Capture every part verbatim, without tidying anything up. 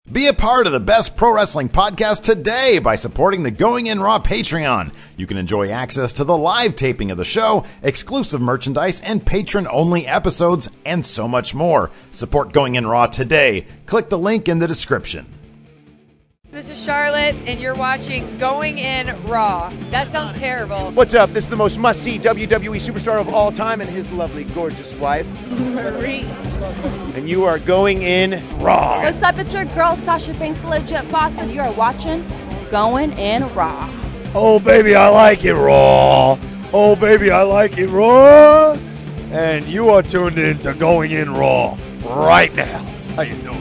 Be a part of the best pro wrestling podcast today by supporting the Going In Raw Patreon. You can enjoy access to the live taping of the show, exclusive merchandise, and patron-only episodes, and so much more. Support Going In Raw today. Click the link in the description. This is Charlotte, and you're watching Going In Raw. That sounds terrible. What's up? This is the most must-see W W E superstar of all time and his lovely, gorgeous wife, Marie. And you are Going In Raw. What's up? It's your girl, Sasha Banks, the legit boss, and you are watching Going In Raw. Oh, baby, I like it raw. Oh, baby, I like it raw. And you are tuned in to Going In Raw right now. How you doing?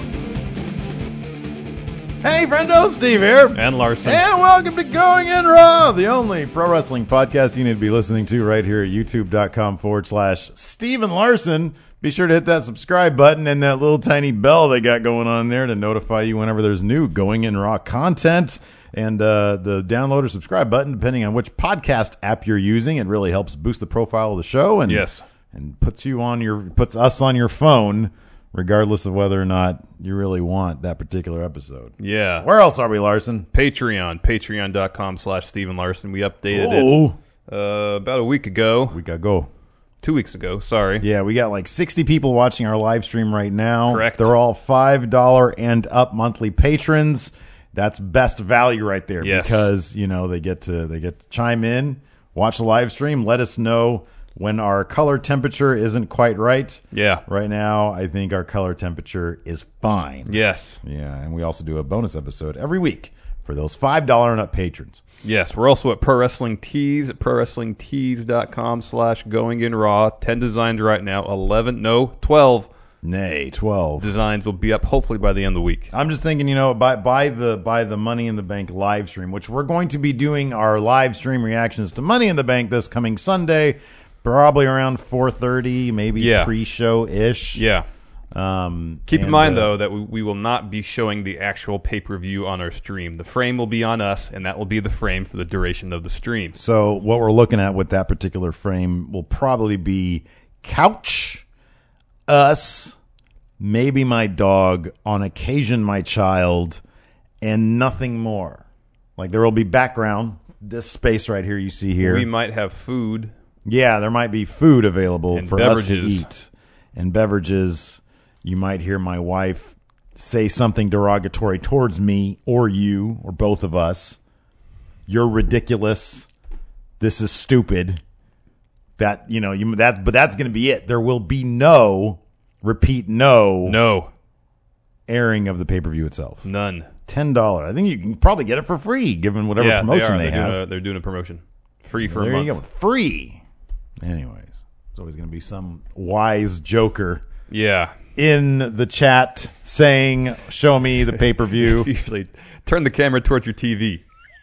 Hey, friendo, Steve here. And Larson. And welcome to Going In Raw, the only pro wrestling podcast you need to be listening to right here at youtube.com forward slash Steven Larson. Be sure to hit that subscribe button and that little tiny bell they got going on there to notify you whenever there's new Going In Raw content. And uh, the download or subscribe button, depending on which podcast app you're using, it really helps boost the profile of the show and yes, and puts you on your puts us on your phone, regardless of whether or not you really want that particular episode. Yeah. Where else are we, Larson? Patreon. Patreon.com slash Steven Larson. We updated Oh. it uh, about a week ago. We got go. Two weeks ago, sorry. Yeah, we got like sixty people watching our live stream right now. Correct. They're all five dollars and up monthly patrons. That's best value right there. Yes. Because, you know, they get to they get to chime in, watch the live stream, let us know when our color temperature isn't quite right. Yeah. Right now, I think our color temperature is fine. Yes. Yeah, and we also do a bonus episode every week for those five dollars and up patrons. Yes, we're also at Pro Wrestling Tees at ProWrestlingTees.com slash Going In Raw. ten designs right now. eleven, no, twelve Nay, twelve. designs will be up hopefully by the end of the week. I'm just thinking, you know, by by the by the Money in the Bank live stream, which we're going to be doing our live stream reactions to Money in the Bank this coming Sunday, probably around four thirty, maybe Yeah. pre-show-ish. Yeah. Um, Keep in and, mind, uh, though, that we, we will not be showing the actual pay-per-view on our stream. The frame will be on us, and that will be the frame for the duration of the stream. So what we're looking at with that particular frame will probably be couch, us, maybe my dog, on occasion my child, and nothing more. Like there will be background, this space right here you see here. We might have food. Yeah, there might be food available And for us to beverages. eat. And beverages. You might hear my wife say something derogatory towards me or you or both of us. You're ridiculous. This is stupid. That, you know, you that but that's going to be it. There will be no, repeat, no, No. airing of the pay-per-view itself. None. ten dollars. I think you can probably get it for free given whatever yeah, promotion they, they, are. they're have. Doing a, they're doing a promotion. Free for there a month. you go. Free. Anyways, there's always going to be some wise joker Yeah. in the chat saying, show me the pay-per-view. It's usually turn the camera towards your T V.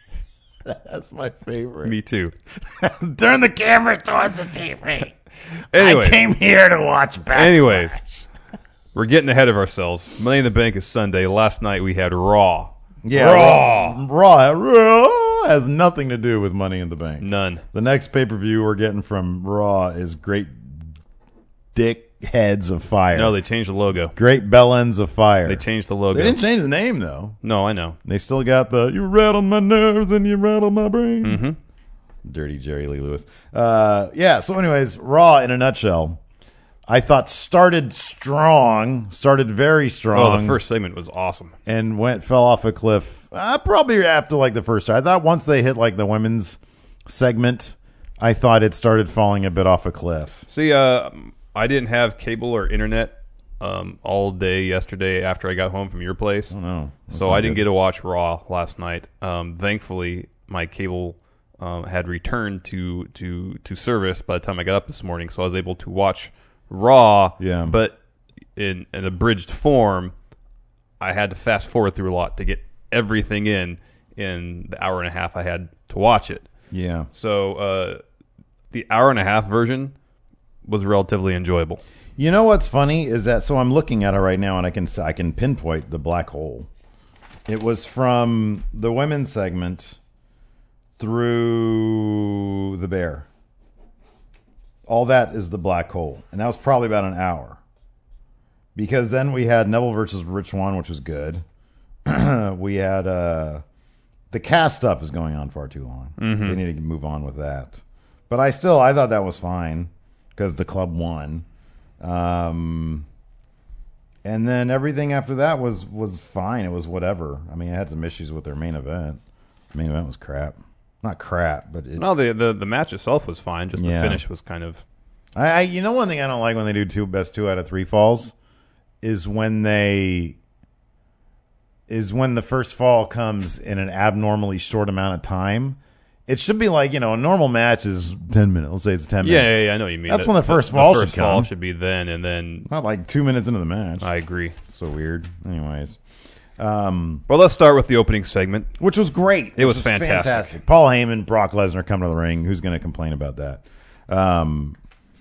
That's my favorite. Me too. Turn the camera towards the T V. Anyway, I came here to watch Backlash. anyways, we're getting ahead of ourselves. Money in the Bank is Sunday. Last night we had Raw. Yeah, Raw. Raw. Raw has nothing to do with Money in the Bank. None. The next pay-per-view we're getting from Raw is Great Dick Heads of Fire. No, they changed the logo. Great Bell Ends of Fire. They changed the logo. They didn't change the name, though. No, I know. They still got the, you rattle my nerves and you rattle my brain. Mm-hmm. Dirty Jerry Lee Lewis. Uh, yeah, so anyways, Raw in a nutshell, I thought started strong, started very strong. Oh, the first segment was awesome. And went, fell off a cliff. Uh, probably after like the first. I thought once they hit like the women's segment, I thought it started falling a bit off a cliff. See, uh, I didn't have cable or internet um, all day yesterday after I got home from your place. Oh, no. That's So not I didn't good. get to watch Raw last night. Um, thankfully, my cable um, had returned to, to, to service by the time I got up this morning, so I was able to watch Raw, Yeah. but in an abridged form. I had to fast forward through a lot to get everything in in the hour and a half I had to watch it. Yeah. So uh, the hour and a half version was relatively enjoyable. You know what's funny is that, so I'm looking at it right now and I can I can pinpoint the black hole. It was from the women's segment through the bear. All that is the black hole. And that was probably about an hour. Because then we had Neville versus Rich Swann, which was good. we had uh, the cast stuff is going on far too long. Mm-hmm. They need to move on with that. But I still, I thought that was fine because the club won. Um, and then everything after that was, was fine. It was whatever. I mean, I had some issues with their main event. The main event was crap. Not crap, but it, No, the, the the match itself was fine. Just the Yeah. finish was kind of. I, I you know one thing I don't like when they do two best two out of three falls is when they is when the first fall comes in an abnormally short amount of time. It should be like, you know, a normal match is ten minutes. Let's say it's ten Yeah, minutes. yeah, yeah, I know what you mean. That's when the first the, fall the first should come. fall should be then, and then Not like two minutes into the match. I agree. So weird. Anyways. Um, Well, let's start with the opening segment. which was great. It was Which fantastic. Paul Heyman, Brock Lesnar come to the ring. Who's going to complain about that? Um,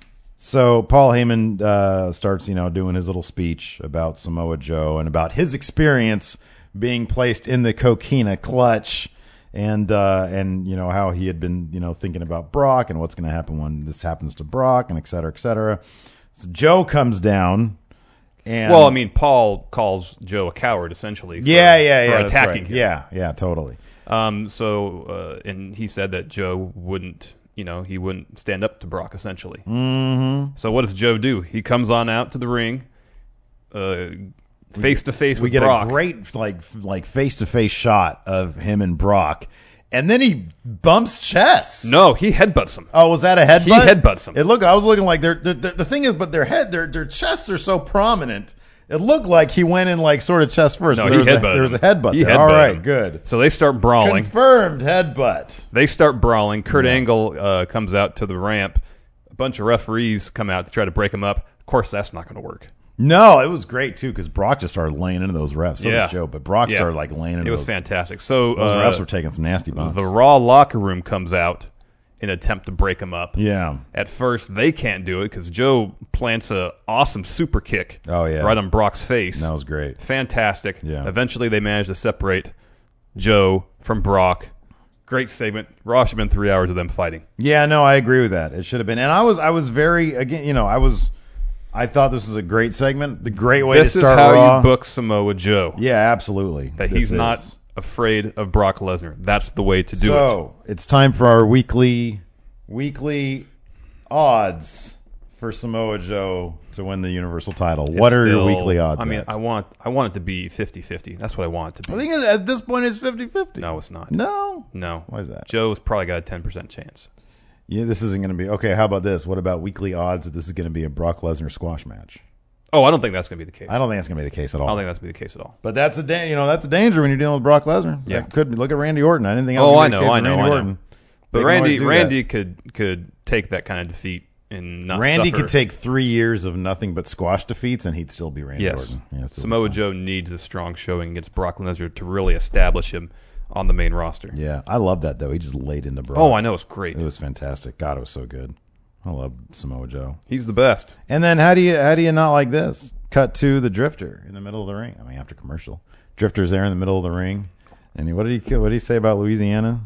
so Paul Heyman uh, starts, you know, doing his little speech about Samoa Joe and about his experience being placed in the coquina clutch, and uh, and you know how he had been, you know, thinking about Brock and what's going to happen when this happens to Brock, and et cetera, et cetera. So Joe comes down. And Well, I mean, Paul calls Joe a coward essentially. For, yeah, yeah, for yeah, that's attacking right. him. Yeah, yeah, totally. Um. So, uh, and he said that Joe wouldn't, you know, he wouldn't stand up to Brock essentially. Mm-hmm. So what does Joe do? He comes on out to the ring, uh, face to face We with get Brock. a great like like face to face shot of him and Brock, and then he bumps chests. No, he headbutts him. Oh, was that a headbutt? He headbutts him. It looked. I was looking like they're, they're, they're- the thing is, but their head, their their chests are so prominent. It looked like he went in like sort of chest first. No, but he there was headbutted a, there was a him. headbutt. He there. All headbutted right, him. good. So they start brawling. Confirmed headbutt. They start brawling. Kurt Angle uh, comes out to the ramp. A bunch of referees come out to try to break him up. Of course, that's not going to work. No, it was great too because Brock just started laying into those refs. So Yeah. did Joe, but Brock Yeah. started like laying into It was those. fantastic. So Those uh, refs were taking some nasty bumps. the Raw locker room comes out in an attempt to break him up. yeah. At first, they can't do it because Joe plants a awesome super kick. Oh, yeah. right on Brock's face. That was great. Fantastic. Yeah. Eventually, they managed to separate Joe from Brock. Great segment. Raw should have been three hours of them fighting. Yeah, no, I agree with that. It should have been. And I was I was very again, you know, I was I thought this was a great segment. The great way This to is start how Raw. you book Samoa Joe. Yeah, absolutely. That This he's is. not afraid of Brock Lesnar. That's the way to do it. So, it's time for our weekly weekly odds for Samoa Joe to win the Universal title. It's What are your still- weekly odds? I mean, at? I want I want it to be fifty-fifty. That's what I want it to I be. think at this point it's fifty-fifty. No, it's not. No. No. Why is that? Joe's probably got a ten percent chance. Yeah, this isn't going to be. Okay, how about this? What about weekly odds that this is going to be a Brock Lesnar squash match? Oh, I don't think that's going to be the case. I don't think that's going to be the case at all. I don't think that's going to be the case at all. But that's a da- you know that's a danger when you're dealing with Brock Lesnar. Yeah. That could be. Look at Randy Orton. I didn't think. I Oh, was I gonna be know, the case I with know, Randy I know. Orton. But They can Randy always do Randy that. could could take that kind of defeat and not Randy suffer. could take three years of nothing but squash defeats, and he'd still be Randy Yes. Orton. Yeah, it'd still be Samoa fine. Joe needs a strong showing against Brock Lesnar to really establish him on the main roster. Yeah, I love that though. He just laid into Brock. Oh, I know, it's great. It was fantastic. God, it was so good. I love Samoa Joe. He's the best. And then how do you how do you not like this? Cut to the Drifter in the middle of the ring. I mean, after commercial, Drifter's there in the middle of the ring, and he, what did he what did he say about Louisiana?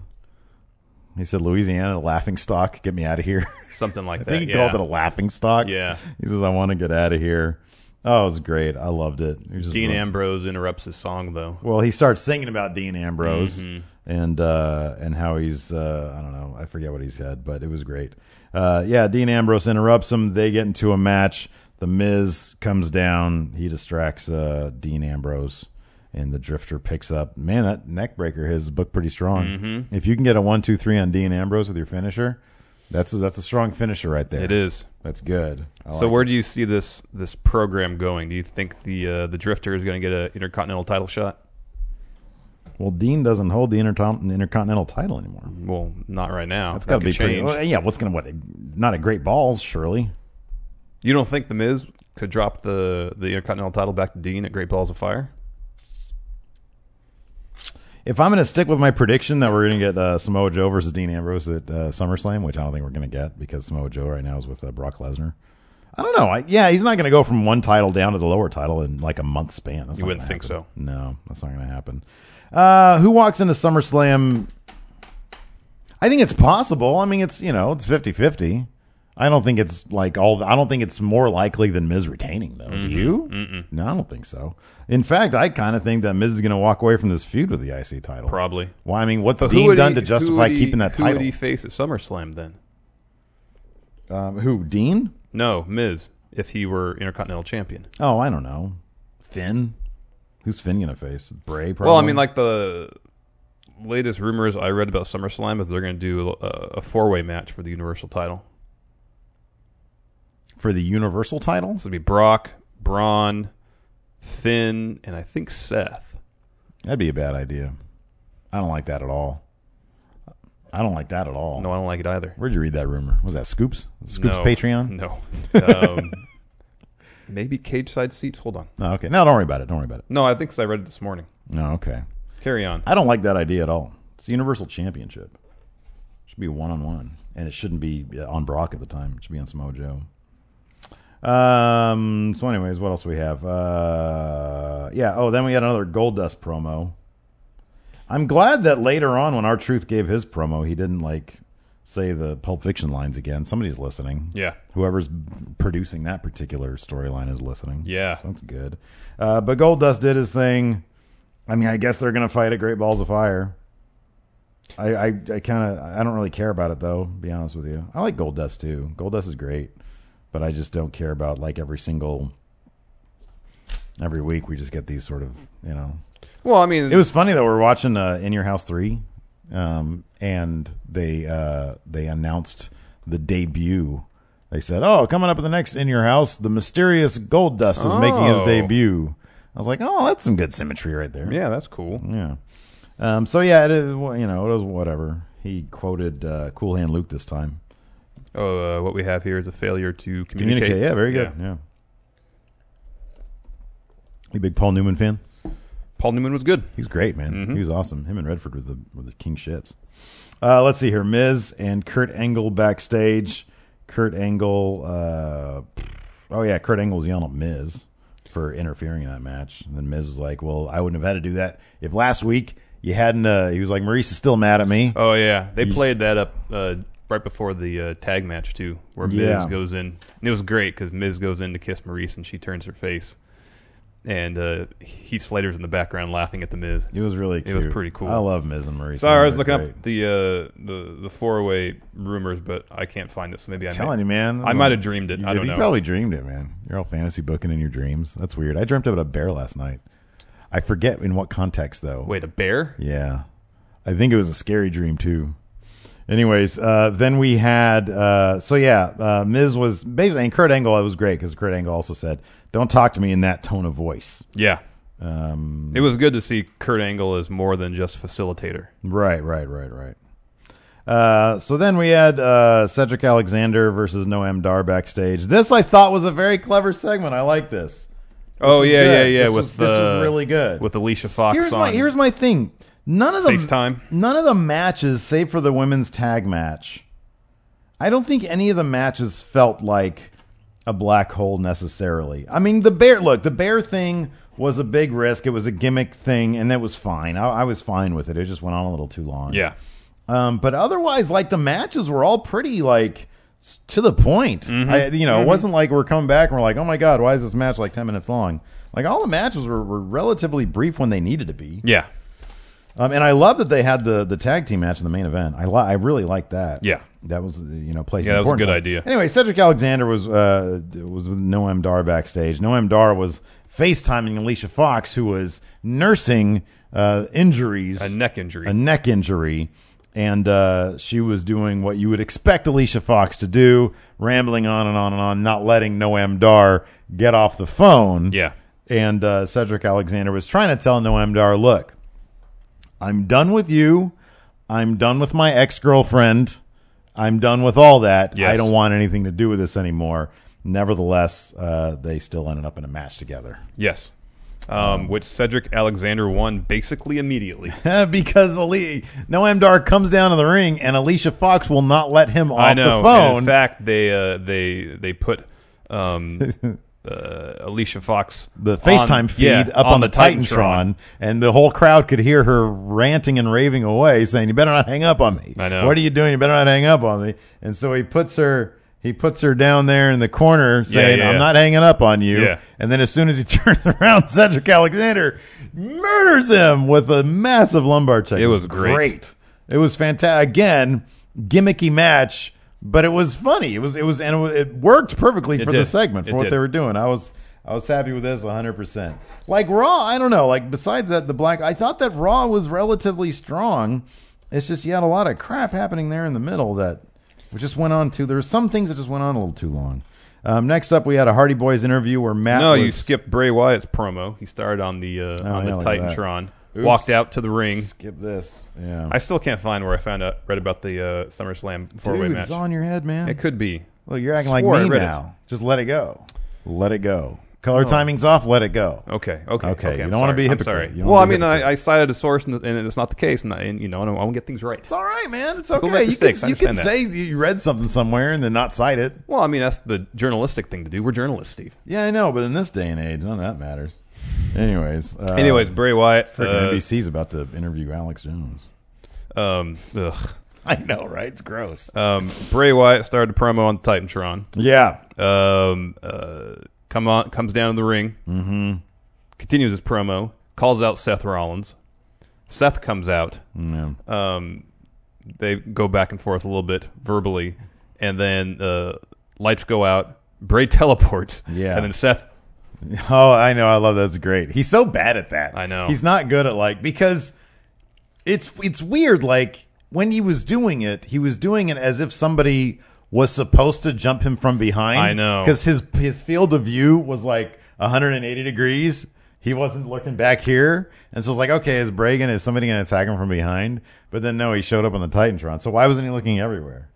He said, "Louisiana, laughing stock, get me out of here." Something like I that. think he yeah. called it a laughing stock. Yeah. He says, "I want to get out of here." Oh, it was great. I loved it. It was just Dean real- Ambrose interrupts his song though. Well, he starts singing about Dean Ambrose Mhm. and uh, and how he's uh, I don't know, I forget what he said, but it was great. Uh, yeah, Dean Ambrose interrupts him. They get into a match. The Miz comes down. He distracts uh, Dean Ambrose, and the Drifter picks up. Man, that neck breaker has booked pretty strong. Mhm. If you can get a one, two, three on Dean Ambrose with your finisher, that's a, that's a strong finisher right there. It is. That's good. I So like where it. do you see this this program going? Do you think the uh, the Drifter is going to get an Intercontinental title shot? Well, Dean doesn't hold the Intercon- Intercontinental title anymore. Well, not right now. That's That got to could be pretty. change. Well, yeah, what's going to what? Not a great balls, surely. You don't think the Miz could drop the the Intercontinental title back to Dean at Great Balls of Fire? If I'm going to stick with my prediction that we're going to get uh, Samoa Joe versus Dean Ambrose at uh, SummerSlam, which I don't think we're going to get because Samoa Joe right now is with uh, Brock Lesnar. I don't know. I, yeah, he's not going to go from one title down to the lower title in like a month span. That's You not wouldn't gonna think happen. so. No, that's not going to happen. Uh, who walks into SummerSlam? I think it's possible. I mean, it's, you know, it's fifty-fifty. I don't think it's like all. I don't think it's more likely than Miz retaining, though. Mm-hmm. Do you? Mm-mm. No, I don't think so. In fact, I kind of think that Miz is going to walk away from this feud with the I C title. Probably. Well, I mean, what's But who Dean would done he- to who justify would he- keeping that Who title? would he face at SummerSlam then? Um, who? Dean? No, Miz. If he were Intercontinental Champion. Oh, I don't know. Finn? Who's Finn going to face? Bray, probably? Well, I mean, like the latest rumors I read about SummerSlam is they're going to do a, a four-way match for the Universal title. For the Universal title? So it'll be Brock, Braun, Finn, and I think Seth. That'd be a bad idea. I don't like that at all. I don't like that at all. No, I don't like it either. Where'd you read that rumor? Was that Scoops? Scoops No. Patreon? No. Um, maybe Cage Side Seats? Hold on. Oh, okay. No, don't worry about it. Don't worry about it. No, I think so. I read it this morning. No, okay. Carry on. I don't like that idea at all. It's the Universal Championship. It should be one-on-one. And it shouldn't be on Brock at the time. It should be on Samoa Joe. Um. So anyways, what else do we have? Uh, yeah. Oh, then we had another Goldust promo. I'm glad that later on when R-Truth gave his promo, he didn't like say the Pulp Fiction lines again. Somebody's listening. Yeah. Whoever's producing that particular storyline is listening. Yeah. So that's good. Uh, but Goldust did his thing. I mean, I guess they're going to fight at Great Balls of Fire. I I, I kind of I don't really care about it though. To be honest with you, I like Goldust too. Goldust is great, but I just don't care about like every single every week we just get these sort of you know. Well, I mean, It was funny though. We're watching uh, In Your House three, um, and they uh, they announced the debut. They said, "Oh, coming up in the next In Your House, the mysterious Goldust is making his Oh. debut." I was like, "Oh, that's some good symmetry right there." yeah, that's cool. Yeah. Um, so yeah, it is, well, you know, it was whatever. He quoted uh, Cool Hand Luke this time. Oh, uh, what we have here is a failure to communicate. Communicate, yeah, very good. Yeah. You a big Paul Newman fan? Paul Newman was good. He was great, man. Mm-hmm. He was awesome. Him and Redford were the were the king shits. Uh, let's see here. Miz and Kurt Angle backstage. Kurt Angle. Uh, oh yeah, Kurt Angle was yelling at Miz for interfering in that match, and then Miz was like, "Well, I wouldn't have had to do that if last week you hadn't." Uh, he was like, "Maurice is still mad at me." Oh yeah, they played that up uh, right before the uh, tag match too, where Miz Yeah. goes in, and it was great because Miz goes in to kiss Maurice, and she turns her face, and uh, Heath Slater's in the background laughing at the Miz. It was really It cute. was pretty cool. I love Miz and Maurice. Sorry, I was They're looking great. up the uh, the the four way rumors, but I can't find it. So maybe I I'm telling may, you, man. I might have dreamed it. You, I don't you know. probably dreamed it, man. You're all fantasy booking in your dreams. That's weird. I dreamt about a bear last night. I forget in what context, though. Wait, a bear? Yeah. I think it was a scary dream, too. Anyways, uh, then we had... Uh, so, yeah, uh, Miz was... Basically, and Kurt Angle, it was great, because Kurt Angle also said, don't talk to me in that tone of voice. Yeah. Um, It was good to see Kurt Angle as more than just facilitator. Right, right, right, right. Uh, so then we had uh, Cedric Alexander versus Noam Dar backstage. This I thought was a very clever segment. I like this. Oh was yeah, good. yeah, yeah. This with was- the, this was really good. with Alicia Fox Here's on. my here's my thing. None of the FaceTime. none of the matches, save for the women's tag match, I don't think any of the matches felt like a black hole necessarily. I mean, the bear look, the bear thing was a big risk. It was a gimmick thing, and that was fine. I, I was fine with it. It just went on a little too long. yeah. Um, but otherwise, like the matches were all pretty like s- to the point. Mm-hmm. I, you know, it wasn't like we're coming back and we're like, oh my god, why is this match like ten minutes long? Like all the matches were, were relatively brief when they needed to be. Yeah. Um, and I love that they had the the tag team match in the main event. I li- I really liked that. Yeah. that was you know placed. Yeah, that was a important good time. idea. Anyway, Cedric Alexander was uh, was with Noam Dar backstage. Noam Dar was FaceTiming Alicia Fox, who was nursing uh, injuries, A neck injury. a neck injury. And uh, she was doing what you would expect Alicia Fox to do, rambling on and on and on, not letting Noam Dar get off the phone. Yeah. And uh, Cedric Alexander was trying to tell Noam Dar, look, I'm done with you. I'm done with my ex-girlfriend. I'm done with all that. Yes. I don't want anything to do with this anymore. Nevertheless, uh, they still ended up in a match together. Yes. Um, which Cedric Alexander won basically immediately. Because Ali- Noam Dar comes down to the ring, and Alicia Fox will not let him off I know. the phone. In fact, they uh, they they put um, uh, Alicia Fox the FaceTime on, feed yeah, up on, the Titantron, and the whole crowd could hear her ranting and raving away, saying, "You better not hang up on me. I know. What are you doing? You better not hang up on me." And so he puts her He puts her down there in the corner saying, yeah, I'm yeah. not hanging up on you. Yeah. And then as soon as he turns around, Cedric Alexander murders him with a massive lumbar check. It was great. It was fantastic. Again, gimmicky match, but it was funny. It was, it was, and it, was, it worked perfectly It for did. the segment, for It what did. they were doing. I was, I was happy with this one hundred percent. Like Raw, I don't know. Like besides that, the black, I thought that Raw was relatively strong. It's just you had a lot of crap happening there in the middle that we just went on to. There were some things that just went on a little too long. Um, next up, we had a Hardy Boys interview where Matt. No, was, you skipped Bray Wyatt's promo. He started on the uh, Oh, on yeah, the look at that. Titantron, Oops. walked out to the ring. Skip this. Yeah, I still can't find where I found out read about the uh, SummerSlam four-way dude, match. it's on your head, man. It could be. Look, you're acting like Swore I me read it. now. Just let it go. Let it go. Color timing's off. Let it go. Okay, okay, Okay, you I'm don't wanna sorry. be a I'm hypocrite. sorry. You don't Well, I wanna be mean, a hypocrite. I, I cited a source, and, and it's not the case, and, I, and you know, I want to get things right. It's all right, man. It's People okay. make You can, mistakes. I you can understand say you read something somewhere and then not cite it. Well, I mean, that's the journalistic thing to do. We're journalists, Steve. Yeah, I know, but in this day and age, none of that matters. Anyways, uh, Anyways, Bray Wyatt. freaking Uh, N B C's about to interview Alex Jones. um, ugh. I know, right? It's gross. Um, Bray Wyatt started the promo on Titantron. Yeah, Um, uh, come on, comes down to the ring. Mm-hmm. Continues his promo. Calls out Seth Rollins. Seth comes out. yeah. Um, they go back and forth a little bit verbally, and then uh, lights go out. Bray teleports. Yeah. And then Seth. Oh, I know. I love that. That's great. He's so bad at that. I know. He's not good at like because it's it's weird. Like when he was doing it, he was doing it as if somebody was supposed to jump him from behind. I know. because his his field of view was like one hundred eighty degrees. He wasn't looking back here, and so it's like, okay, is Bray gonna, is somebody gonna attack him from behind? But then no, he showed up on the Titantron. So why wasn't he looking everywhere?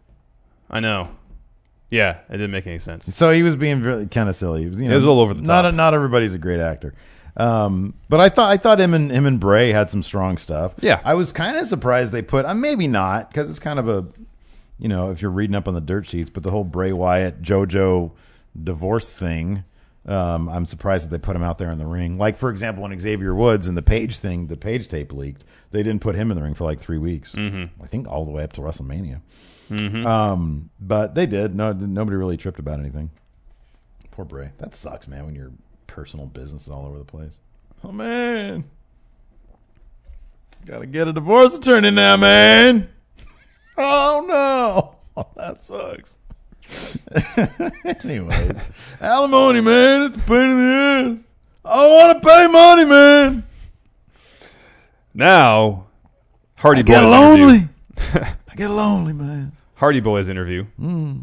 I know. Yeah, it didn't make any sense. So he was being really kind of silly. He was, you know, It was all over the Not top. not everybody's a great actor. Um, but I thought I thought him and him and Bray had some strong stuff. Yeah. I was kind of surprised they put. Uh, maybe not because it's kind of a, you know, if you're reading up on the dirt sheets. But the whole Bray Wyatt JoJo divorce thing. Um, I'm surprised that they put him out there in the ring. Like for example, when Xavier Woods and the Page thing, the Page tape leaked. They didn't put him in the ring for like three weeks. Mm-hmm. I think all the way up to WrestleMania. Mm-hmm. Um, but they did. No, nobody really tripped about anything. Poor Bray. That sucks, man. When your personal business is all over the place. Oh man, gotta get a divorce attorney now, man. Oh no, oh, that sucks. Anyways, alimony, man. It's a pain in the ass. I want to pay money, man. Now, Hardy I get Boys lonely. interview. I get lonely, man. Hardy Boys interview. Hmm.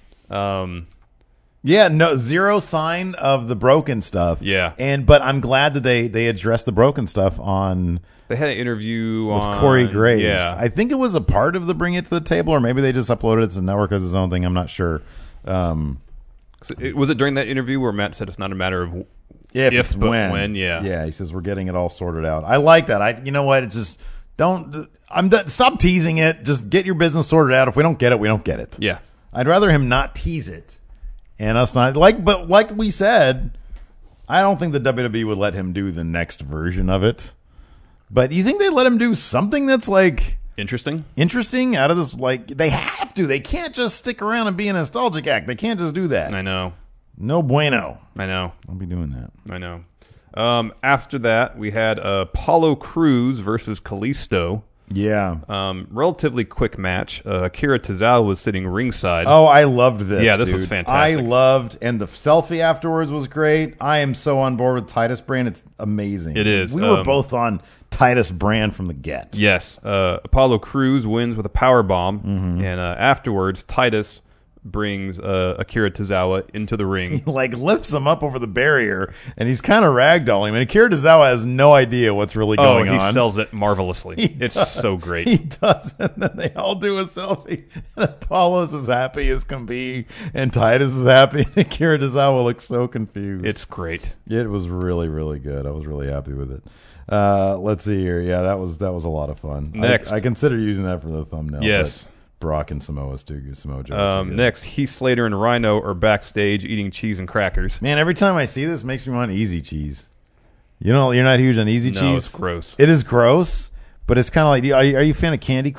Um, Yeah, no, zero sign of the broken stuff. Yeah. and but I'm glad that they they addressed the broken stuff on they had an interview with on Corey Graves. Yeah, I think it was a part of the Bring It to the Table, or maybe they just uploaded it to the network as its own thing. I'm not sure. Um, So it, was it during that interview where Matt said it's not a matter of if, If, it's but when. when, yeah. yeah. He says we're getting it all sorted out. I like that. I, you know what? It's just don't. I'm done. Stop teasing it. Just get your business sorted out. If we don't get it, we don't get it. yeah. I'd rather him not tease it, and us not like. But like we said, I don't think the W W E would let him do the next version of it. But you think they let him do something that's like Interesting. interesting out of this? Like they have to. They can't just stick around and be a nostalgic act. They can't just do that. I know. No bueno. I know. I'll be doing that. I know. Um, after that, we had uh, Apollo Crews versus Kalisto. Yeah. Um, relatively quick match. Uh, Akira Tozawa was sitting ringside. Oh, I loved this. Yeah, this dude. was fantastic. I loved, and the selfie afterwards was great. I am so on board with Titus Brand. It's amazing. It is. We were Um, both on Titus Brand from the get. Yes. Uh, Apollo Crews wins with a power bomb, Mm-hmm. and uh, afterwards, Titus brings uh, Akira Tozawa into the ring. Like lifts him up over the barrier, and he's kind of ragdolling him. And Akira Tozawa has no idea what's really Oh, going he on. sells it marvelously. He It's does. so great. He does, and then they all do a selfie. And Apollo's as happy as can be, and Titus is happy. And Akira Tozawa looks so confused. It's great. It was really, really good. I was really happy with it. Uh, let's see here. Yeah, that was that was a lot of fun. Next. I, I consider using that for the thumbnail. Yes. but Brock and Samoa's too. Samoa Joe. Um, next, Heath Slater and Rhino are backstage eating cheese and crackers. Man, every time I see this, it makes me want easy cheese. You know, you're not huge on easy No, cheese. it's gross. It is gross, but it's kind of like. Are you, are you a fan of candy corn?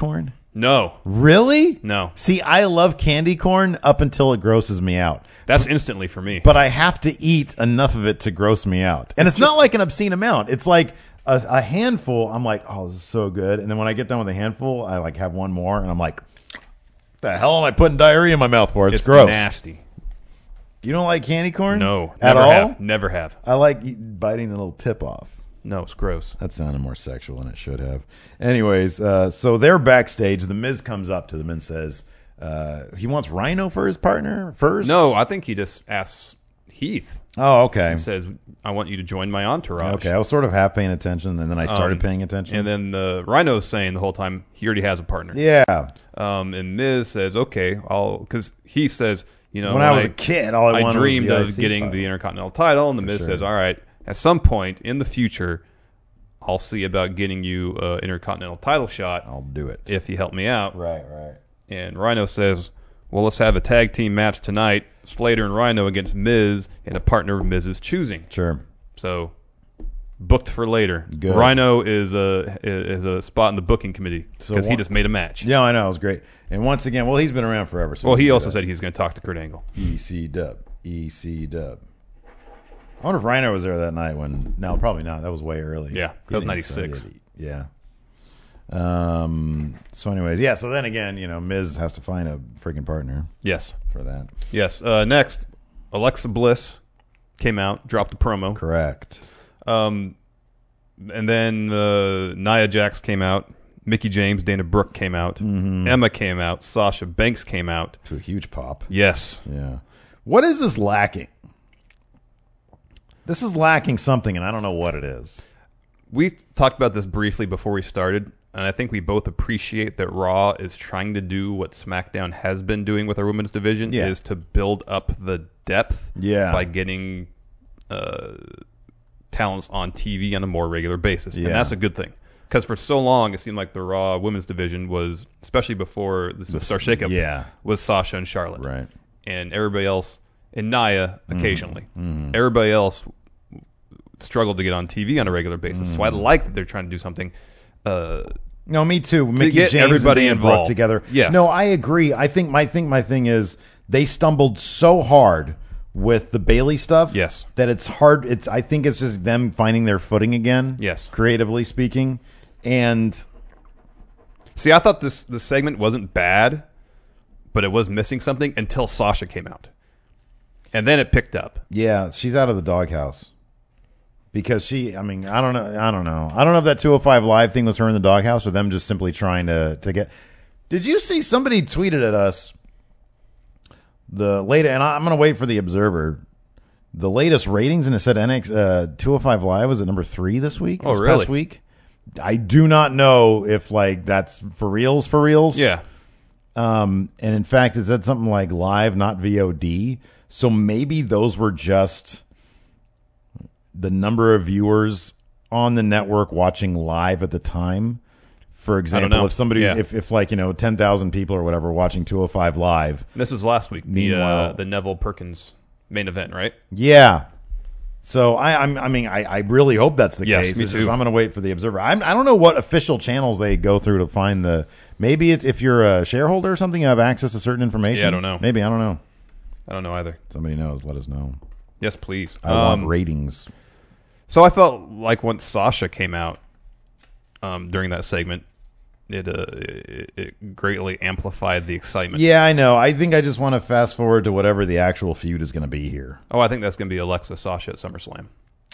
No. Really? No. See, I love candy corn up until it grosses me out. That's instantly for me. But I have to eat enough of it to gross me out. And it's, it's not like an obscene amount. It's like a, a handful. I'm like, oh, this is so good. And then when I get done with a handful, I like have one more, and I'm like, the hell am I putting diarrhea in my mouth for? It's, it's gross. Nasty. You don't like candy corn? No. At Never all? have. Never have. I like eat, biting the little tip off. No, it's gross. That sounded more sexual than it should have. Anyways, uh, so they're backstage. The Miz comes up to them and says uh, he wants Rhino for his partner first. No, I think he just asks Heath. Oh, okay. And says, I want you to join my entourage. Okay, I was sort of half paying attention, and then I started Um, paying attention. And then the Rhino's saying the whole time he already has a partner. yeah. Um, and Miz says, okay, I'll, because he says, you know, When I was a kid, all I I wanted was dreamed the of I C getting title. the Intercontinental title, and the Miz sure. says, all right, at some point in the future, I'll see about getting you an Intercontinental title shot I'll do it. if you help me out. Right, right. And Rhino says, well, let's have a tag team match tonight, Slater and Rhino against Miz and a partner of Miz's choosing. Sure. So, booked for later. Good. Rhino is a is a spot in the booking committee So because he one- just made a match. Yeah, I know. It was great. And once again, well, he's been around forever. So Well, we he can also do said he's going to talk to Kurt Angle. that. E C dub. E C dub. I wonder if Rhino was there that night when. No, probably not. That was way early. Yeah, that was ninety-six. Yeah. Um. So, anyways, yeah. So then again, you know, Miz has to find a freaking partner Yes, for that. yes. Uh, next, Alexa Bliss came out, dropped a promo, Correct. um, and then uh, Nia Jax came out. Mickey James, Dana Brooke came out. Mm-hmm. Emma came out. Sasha Banks came out. To a huge pop. Yes. Yeah. What is this lacking? This is lacking something, and I don't know what it is. We talked about this briefly before we started, and I think we both appreciate that Raw is trying to do what SmackDown has been doing with our women's division, Yeah. is to build up the depth Yeah. by getting uh, talents on T V on a more regular basis. Yeah. And that's a good thing. Because for so long, it seemed like the Raw women's division was, especially before the Superstar Shakeup, yeah. was Sasha and Charlotte. Right. And everybody else, and Nia occasionally. Mm-hmm. Everybody else struggled to get on T V on a regular basis. Mm-hmm. So I like that they're trying to do something. Uh, No, me too. Mickey get James everybody and Dana Brooke involved. together. Yes. No, I agree. I think my think my thing is they stumbled so hard with the Bailey stuff. Yes. That it's hard. It's I think it's just them finding their footing again. Yes. Creatively speaking, and see, I thought this this segment wasn't bad, but it was missing something until Sasha came out, and then it picked up. yeah, she's out of the doghouse. Because she, I mean, I don't know, I don't know, I don't know if that two oh five Live thing was her in the doghouse or them just simply trying to to get. Did you see somebody tweeted at us the late, and I, I'm going to wait for the Observer, the latest ratings, and it said N X uh, two oh five Live was at number three this week. Oh, this really? Past week. I do not know if like that's for reals, for reals. Yeah, Um, and in fact, it said something like live, not V O D. So maybe those were just the number of viewers on the network watching live at the time. For example, know. if somebody, Yeah. if, if like, you know, ten thousand people or whatever watching two oh five Live. this was last week. The Meanwhile- uh, the Neville Perkins main event, right? Yeah. So I, I'm, I mean, I, I really hope that's the Yes, case. me It's too. just I'm going to wait for the Observer. I'm, I don't know what official channels they go through to find the. Maybe it's if you're a shareholder or something, you have access to certain information. Yeah, I don't know. Maybe I don't know. I don't know either. Somebody knows. Let us know. Yes, please. I Um, want ratings. So I felt like once Sasha came out um, during that segment, it, uh, it it greatly amplified the excitement. Yeah, I know. I think I just want to fast forward to whatever the actual feud is going to be here. Oh, I think that's going to be Alexa Sasha at SummerSlam.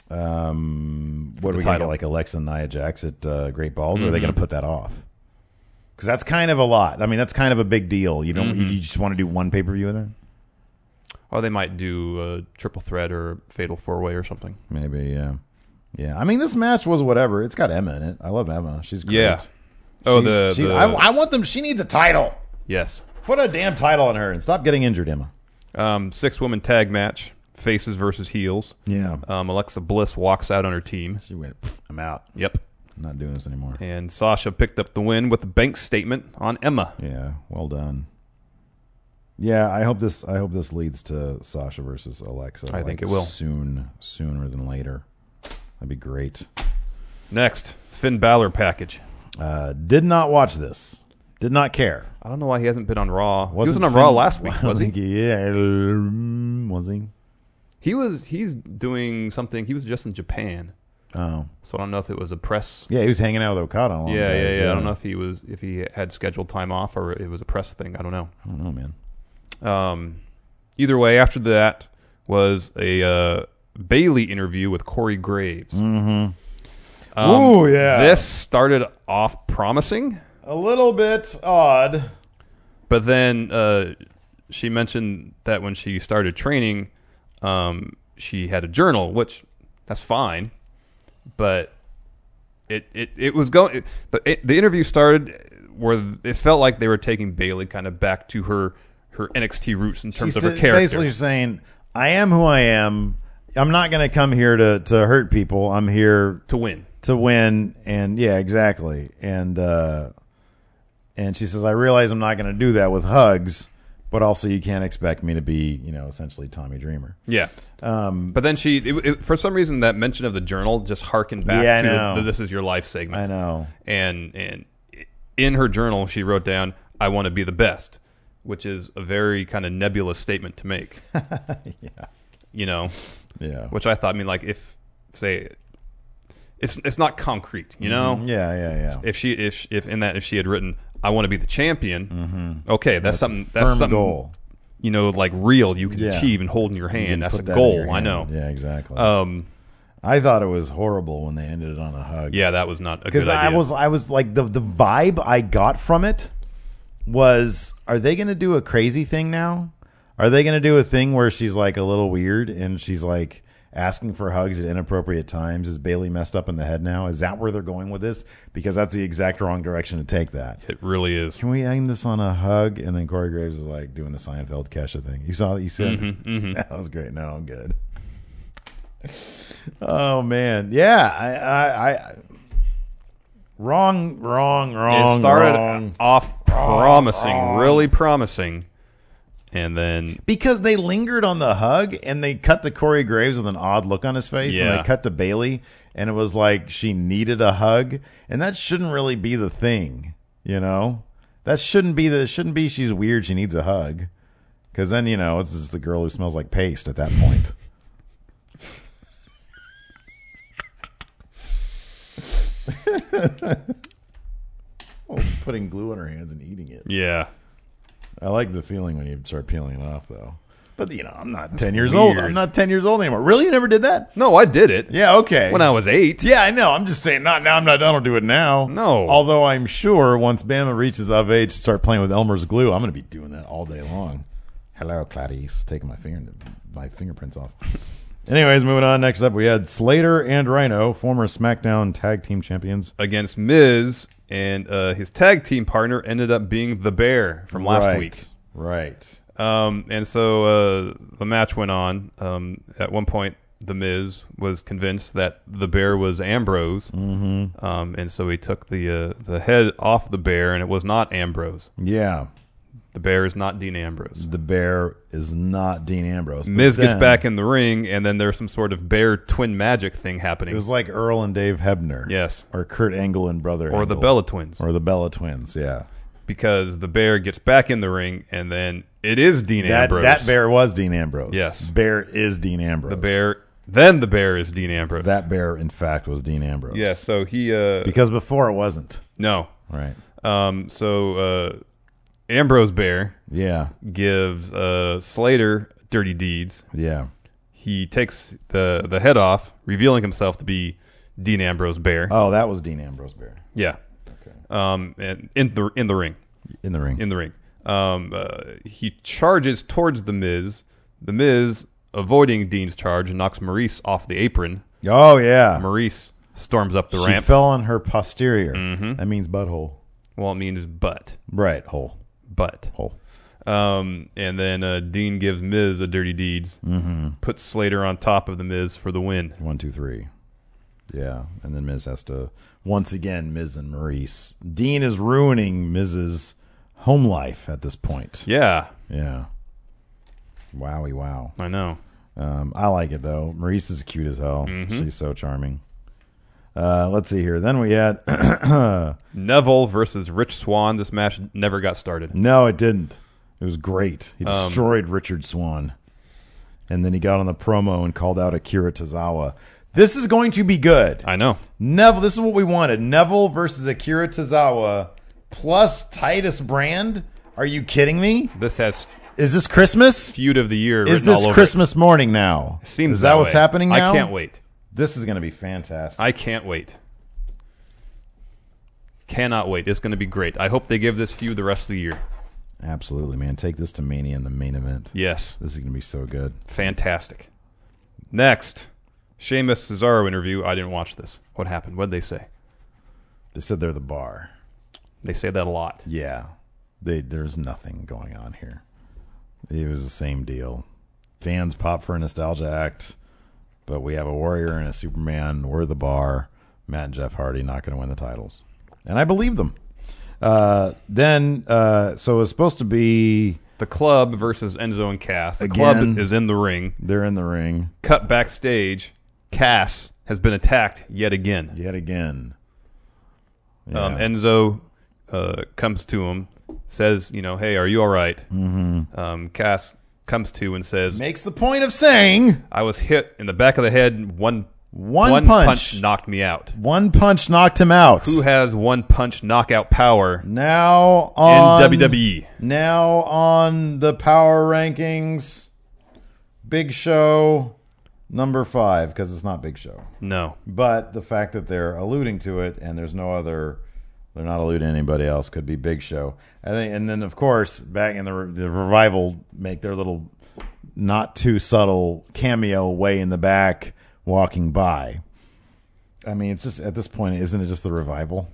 Um, what the are we going to title. get, like Alexa and Nia Jax at uh, Great Balls, or are they Mhm. going to put that off? Because that's kind of a lot. I mean, that's kind of a big deal. You don't. Mhm. You just want to do one pay per view with it? Or they might do a triple threat or fatal four way or something. Maybe. Yeah. Yeah. I mean, this match was whatever. It's got Emma in it. I love Emma. She's great. Yeah. Oh, She's- the, she's- the I, I want them. She needs a title. yes. Put a damn title on her and stop getting injured, Emma. Um, six woman tag match, faces versus heels. Yeah. Um, Alexa Bliss walks out on her team. She went. "Pff, I'm out. Yep. I'm not doing this anymore. And Sasha picked up the win with a bank statement on Emma. Yeah, well done. Yeah, I hope this. I hope this leads to Sasha versus Alexa. I think it will. soon, sooner than later. That'd be great. Next, Finn Balor package. Uh, did not watch this. Did not care. I don't know why he hasn't been on Raw. Wasn't he was on fin- Raw last week, I don't was he? think he? Yeah, um, was he? He was. He's doing something. He was just in Japan, Oh, so I don't know if it was a press. yeah, he was hanging out with Okada. a long Yeah, days, yeah, yeah. I don't know if he was if he had scheduled time off or it was a press thing. I don't know. I don't know, man. Um, either way, after that was a uh, Bailey interview with Corey Graves. Mm-hmm. Um, Ooh, yeah. This started off promising, A little bit odd. but then uh, she mentioned that when she started training, um, she had a journal, which that's fine, but it it, it was going. The, it, the interview started where it felt like they were taking Bailey kind of back to her her N X T roots in terms She's of her character. basically saying, "I am who I am. I'm not going to come here to to hurt people. I'm here to win. to win." And yeah, exactly. And uh, and she says, "I realize I'm not going to do that with hugs, but also you can't expect me to be, you know, essentially Tommy Dreamer." Yeah. Um, But then she, it, it, for some reason, that mention of the journal just harkened back Yeah, I to know. the "This Is Your Life" segment. I know. And and in her journal, she wrote down, "I want to be the best," which is a very kind of nebulous statement to make. Yeah. You know, Yeah. which I thought, I mean, like if say, it's it's not concrete. You know, Yeah, yeah, yeah. if she if if in that if she had written, "I want to be the champion," Mm-hmm. okay, that's, That's a something that's firm something goal. you know, like real you can Yeah. achieve and hold in your You can hand. That's a put that in goal. your I hand. know. Yeah, exactly. Um, I thought it was horrible when they ended it on a hug. yeah, that was not a good Because I idea. was, I was like the the vibe I got from it was, are they going to do a crazy thing now? Are they going to do a thing where she's like a little weird and she's like asking for hugs at inappropriate times? Is Bailey messed up in the head now? Is that where they're going with this? Because that's the exact wrong direction to take that. It really is. Can we end this on a hug? And then Corey Graves was like doing the Seinfeld Kesha thing. You saw that? You said Mm-hmm, mm-hmm. that was great. No, I'm good. Oh man, yeah. I, I, I wrong, wrong, wrong. It started wrong. off promising, really promising, and then Because they lingered on the hug and they cut to Corey Graves with an odd look on his face, and Yeah. they cut to Bailey and it was like she needed a hug, and that shouldn't really be the thing, you know. That shouldn't be the. It shouldn't be she's weird. She needs a hug, because then you know it's just the girl who smells like paste at that point. Oh, putting glue on her hands and eating it. yeah, I like the feeling when you start peeling it off, though. But you know, I'm not ten years old. weird. I'm not ten years old anymore. Really, you never did that? no, I did it. Yeah, okay. when I was eight. Yeah, I know. I'm just saying, not now. I'm not. I don't do it now. No. Although I'm sure once Bama reaches of age to start playing with Elmer's glue, I'm going to be doing that all day long. Hello, Clarice. Taking my finger, my fingerprints off. Anyways, moving on. Next up, we had Slater and Rhino, former SmackDown Tag Team Champions. Against Miz, and uh, his tag team partner ended up being the Bear from last Right. week. Right. Um, and so uh, the match went on. Um, at one point, the Miz was convinced that the Bear was Ambrose, Mm-hmm. um, and so he took the uh, the head off the Bear, and it was not Ambrose. Yeah. The Bear is not Dean Ambrose. The Bear is not Dean Ambrose. But Miz gets then back in the ring, and then there's some sort of Bear twin magic thing happening. It was like Earl and Dave Hebner. Yes. Or Kurt Angle and Brother or the Angle. Bella Twins. Or the Bella Twins, yeah. Because the Bear gets back in the ring, and then it is Dean That, Ambrose. that Bear was Dean Ambrose. Yes. Bear is Dean Ambrose. The Bear. Then the Bear is Dean Ambrose. That Bear, in fact, was Dean Ambrose. Yeah, so he... Uh, Because before it wasn't. no. Right. Um, so uh, Ambrose Bear Yeah. gives uh, Slater dirty deeds. Yeah. He takes the, the head off, revealing himself to be Dean Ambrose Bear. Oh, that was Dean Ambrose Bear. Yeah. Okay. Um, and in the in the ring, In the ring. in the ring, um, uh, he charges towards the Miz. The Miz, avoiding Dean's charge, knocks Maurice off the apron. Oh, yeah. Maurice storms up the she ramp. fell on her posterior. Mhm. That means butthole. Well, it means butt, Right. Hole. butt. Hole. Um, and then uh, Dean gives Miz a dirty deeds. Mm-hmm. Puts Slater on top of the Miz for the win. One, two, three. Yeah. And then Miz has to, once again, Miz and Maurice. Dean is ruining Miz's home life at this point. Yeah, Yeah. Wowie, wow. I know. Um, I like it, though. Maurice is cute as hell. Mhm. She's so charming. Uh, let's see here. Then we had Neville versus Rich Swann. This match never got started. no, it didn't. It was great. He Um, destroyed Richard Swann, and then he got on the promo and called out Akira Tozawa. This is going to be good. I know. Neville, this is what we wanted. Neville versus Akira Tozawa plus Titus Brand. Are you kidding me? This has Is this Christmas? feud of the year. Is written all this over Christmas morning now? It. Seems Is that, what's way. happening now? I can't wait. This is going to be fantastic. I can't wait. Cannot wait. It's going to be great. I hope they give this feud the rest of the year. Absolutely, man. Take this to Mania in the main event. Yes. This is going to be so good. Fantastic. Next, Sheamus Cesaro interview. I didn't watch this. What happened? What did they say? They said they're the bar. They say that a lot. Yeah. They, there's nothing going on here. It was the same deal. Fans pop for a nostalgia act, but we have a Warrior and a Superman. We're the bar. Matt and Jeff Hardy not going to win the titles. And I believe them. Uh, then, uh, so it was supposed to be... The Club versus Enzo and Cass. The Again. Club is in the ring. They're in the ring. Cut backstage. Cass has been attacked yet again. Yet again. Yeah. Um, Enzo uh, comes to him, says, you know, hey, are you all right? Mm-hmm. Um, Cass comes to and says, Makes the point of saying... I was hit in the back of the head. One, One, one punch. punch knocked me out. One punch knocked him out. Who has one punch knockout power Now on in W W E? Now on the power rankings, Big Show number five, because it's not Big Show. No. But the fact that they're alluding to it and there's no other, they're not alluding to anybody else, could be Big Show. I think, and then of course back in the, the Revival make their little not too subtle cameo way in the back walking by. I mean, it's just at this point, isn't it just the Revival?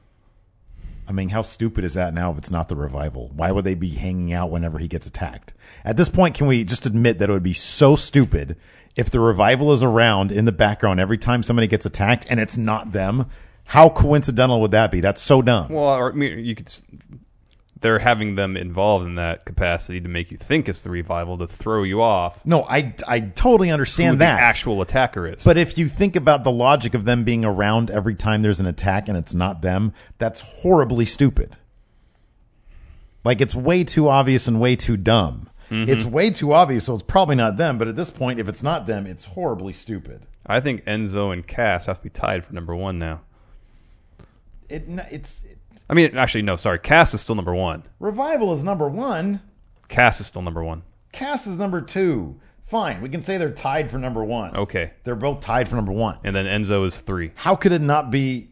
I mean, how stupid is that now if it's not the Revival? Why would they be hanging out whenever he gets attacked? At this point, can we just admit that it would be so stupid if the Revival is around in the background every time somebody gets attacked and it's not them? How coincidental would that be? That's so dumb. Well, or, I mean, you could. They're having them involved in that capacity to make you think it's the Revival, to throw you off. No, I, I totally understand who that. the actual attacker is. But if you think about the logic of them being around every time there's an attack and it's not them, that's horribly stupid. Like, it's way too obvious and way too dumb. Mm-hmm. It's way too obvious, so it's probably not them. But at this point, if it's not them, it's horribly stupid. I think Enzo and Cass have to be tied for number one now. It it's it, I mean, actually, no, sorry. Cass is still number one. Revival is number one. Cass is still number one. Cass is number two. Fine, we can say they're tied for number one. Okay. They're both tied for number one. And then Enzo is three. How could it not be?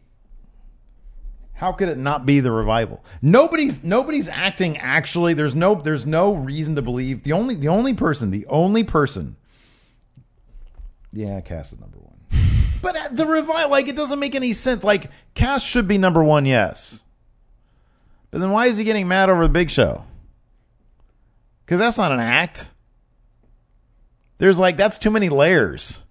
How could it not be the Revival? Nobody's nobody's acting actually. There's no there's no reason to believe. The only the only person, the only person. Yeah, Cass is number one. But at the Revival, like, it doesn't make any sense. Like, Cass should be number one, yes. But then why is he getting mad over the Big Show? Because that's not an act. There's like, that's too many layers.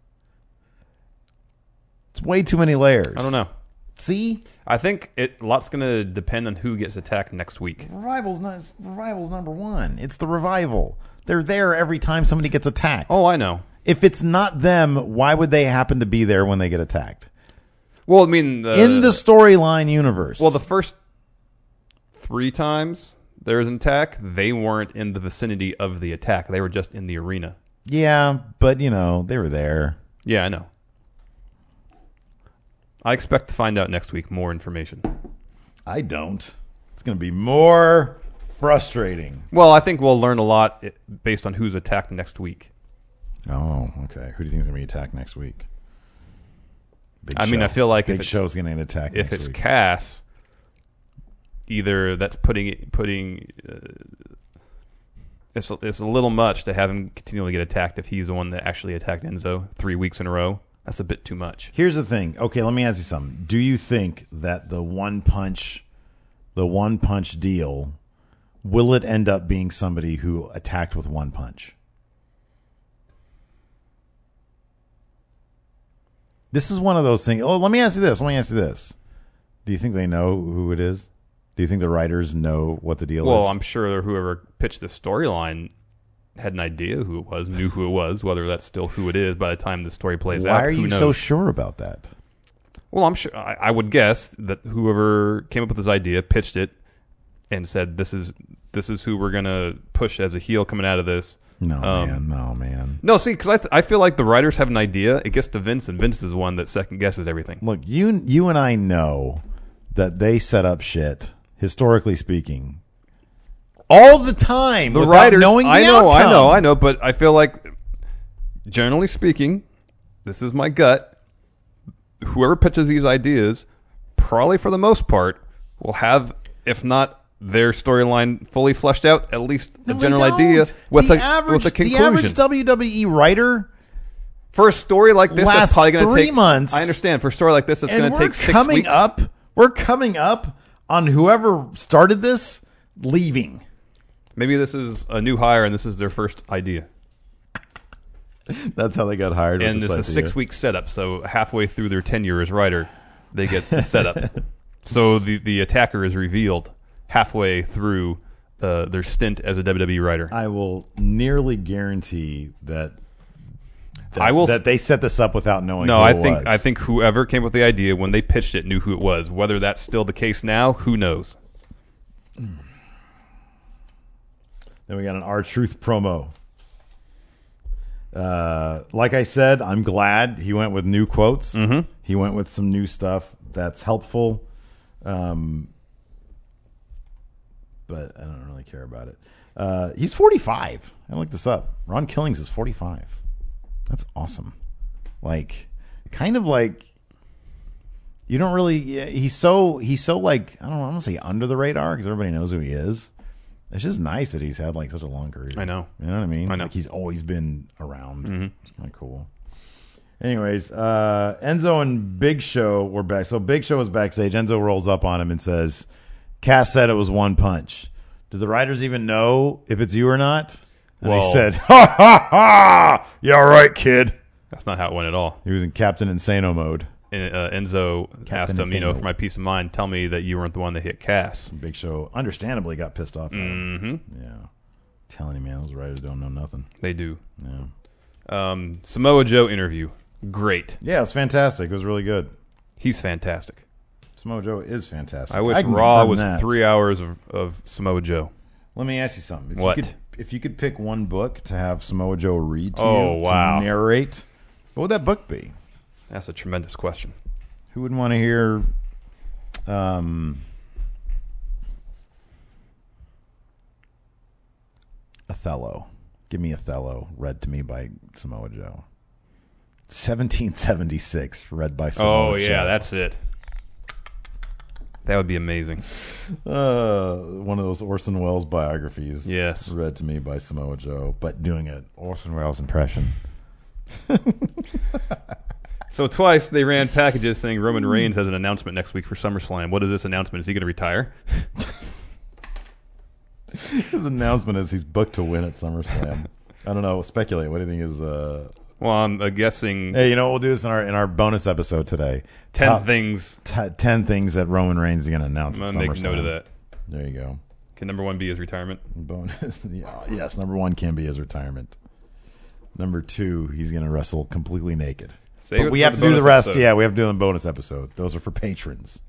It's way too many layers. I don't know. See? I think it a lot's going to depend on who gets attacked next week. Revival's not, Revival's number one. It's the Revival. They're there every time somebody gets attacked. Oh, I know. If it's not them, why would they happen to be there when they get attacked? Well, I mean... The, In the storyline universe. Well, the first three times there was an attack, they weren't in the vicinity of the attack. They were just in the arena. Yeah, but, you know, they were there. Yeah, I know. I expect to find out next week more information. I don't. It's going to be more frustrating. Well, I think we'll learn a lot based on who's attacked next week. Oh, okay. Who do you think is going to be attacked next week? Big I mean, Show. I feel like Big if it's, Show's going to get attacked if next it's week. Cass, either that's putting it, putting uh, it's a, it's a little much to have him continually get attacked if he's the one that actually attacked Enzo three weeks in a row. That's a bit too much. Here's the thing. Okay, let me ask you something. Do you think that the one punch, the one punch deal, will it end up being somebody who attacked with one punch? This is one of those things. Oh, let me ask you this. Let me ask you this. Do you think they know who it is? Do you think the writers know what the deal Well, is? I'm sure whoever pitched the storyline had an idea who it was, knew who it was, whether that's still who it is by the time the story plays Why out. are who you knows? so sure about that? Well, I'm sure. I, I would guess that whoever came up with this idea pitched it and said, "This is this is who we're gonna push as a heel coming out of this." No Um, man, no man. No, see, because I th- I feel like the writers have an idea. It gets to Vince, and Vince is the one that second guesses everything. Look, you you and I know that they set up shit, historically speaking, all the time. The without writers, knowing the I know, I outcome. know, I know, but I feel like, generally speaking, this is my gut. Whoever pitches these ideas, probably for the most part, will have, if not their storyline fully fleshed out, at least a No, they general don't. idea with the a average, with a conclusion. The average W W E writer, For a story like this, Last that's probably going to three take months. I understand. For a story like this, it's and going to we're take six coming weeks. up. We're coming up on whoever started this leaving. Maybe this is a new hire, and this is their first idea. That's how they got hired. And with this is a idea. six-week setup, so halfway through their tenure as writer, they get the setup. So the, the attacker is revealed halfway through uh, their stint as a W W E writer. I will nearly guarantee that. That, I will that they set this up without knowing. no, who I it think was. I think whoever came up with the idea when they pitched it knew who it was. Whether that's still the case now, who knows? Then we got an R-Truth promo. Uh, like I said, I'm glad he went with new quotes. Mm-hmm. He went with some new stuff that's helpful. Um, but I don't really care about it. Uh, he's forty-five. I looked this up. Ron Killings is forty-five. That's awesome. Like, kind of like, you don't really, yeah, he's so, he's so like, I don't know, I'm going to say under the radar because everybody knows who he is. It's just nice that he's had like such a long career. I know. You know what I mean? I know. Like he's always been around. Mm-hmm. It's kind of cool. Anyways, uh, Enzo and Big Show were back. So Big Show was backstage. Enzo rolls up on him and says, Cass said it was one punch. Do the writers even know if it's you or not? And Well- he said, ha ha ha! You all right, kid? That's not how it went at all. He was in Captain Insano mode. And, uh, Enzo asked him, you know, for my peace of mind, tell me that you weren't the one that hit Cass. Big Show understandably got pissed off. At him. Mm-hmm. Yeah. Telling you, man, those writers don't know nothing. They do. Yeah. Um, Samoa Joe interview. Great. Yeah, it was fantastic. It was really good. He's fantastic. Samoa Joe is fantastic. I wish can Raw confirm was that. three hours of, of Samoa Joe. Let me ask you something. If What? You could, if you could pick one book to have Samoa Joe read to Oh, you, wow. to narrate, what would that book be? That's a tremendous question. Who wouldn't want to hear um, Othello? Give me Othello, read to me by Samoa Joe. seventeen seventy-six, read by Samoa Oh, yeah, Joe. that's it. That would be amazing. Uh, one of those Orson Welles biographies. Yes. Read to me by Samoa Joe, but doing an Orson Welles impression. So twice they ran packages saying Roman Reigns has an announcement next week for SummerSlam. What is this announcement? Is he going to retire? His announcement is he's booked to win at SummerSlam. I don't know. Speculate. What do you think is... Uh... Well, I'm uh, guessing Hey, you know what? We'll do this in our in our bonus episode today. ten Top- things. T- ten things that Roman Reigns is going to announce I'm at going to make SummerSlam. note of that. There you go. Can number one be his retirement? Bonus. Yeah, yes, number one can be his retirement. Number two, he's going to wrestle completely naked. Save but it we for have the to do the bonus rest. episode. Yeah, we have to do the bonus episode. Those are for patrons.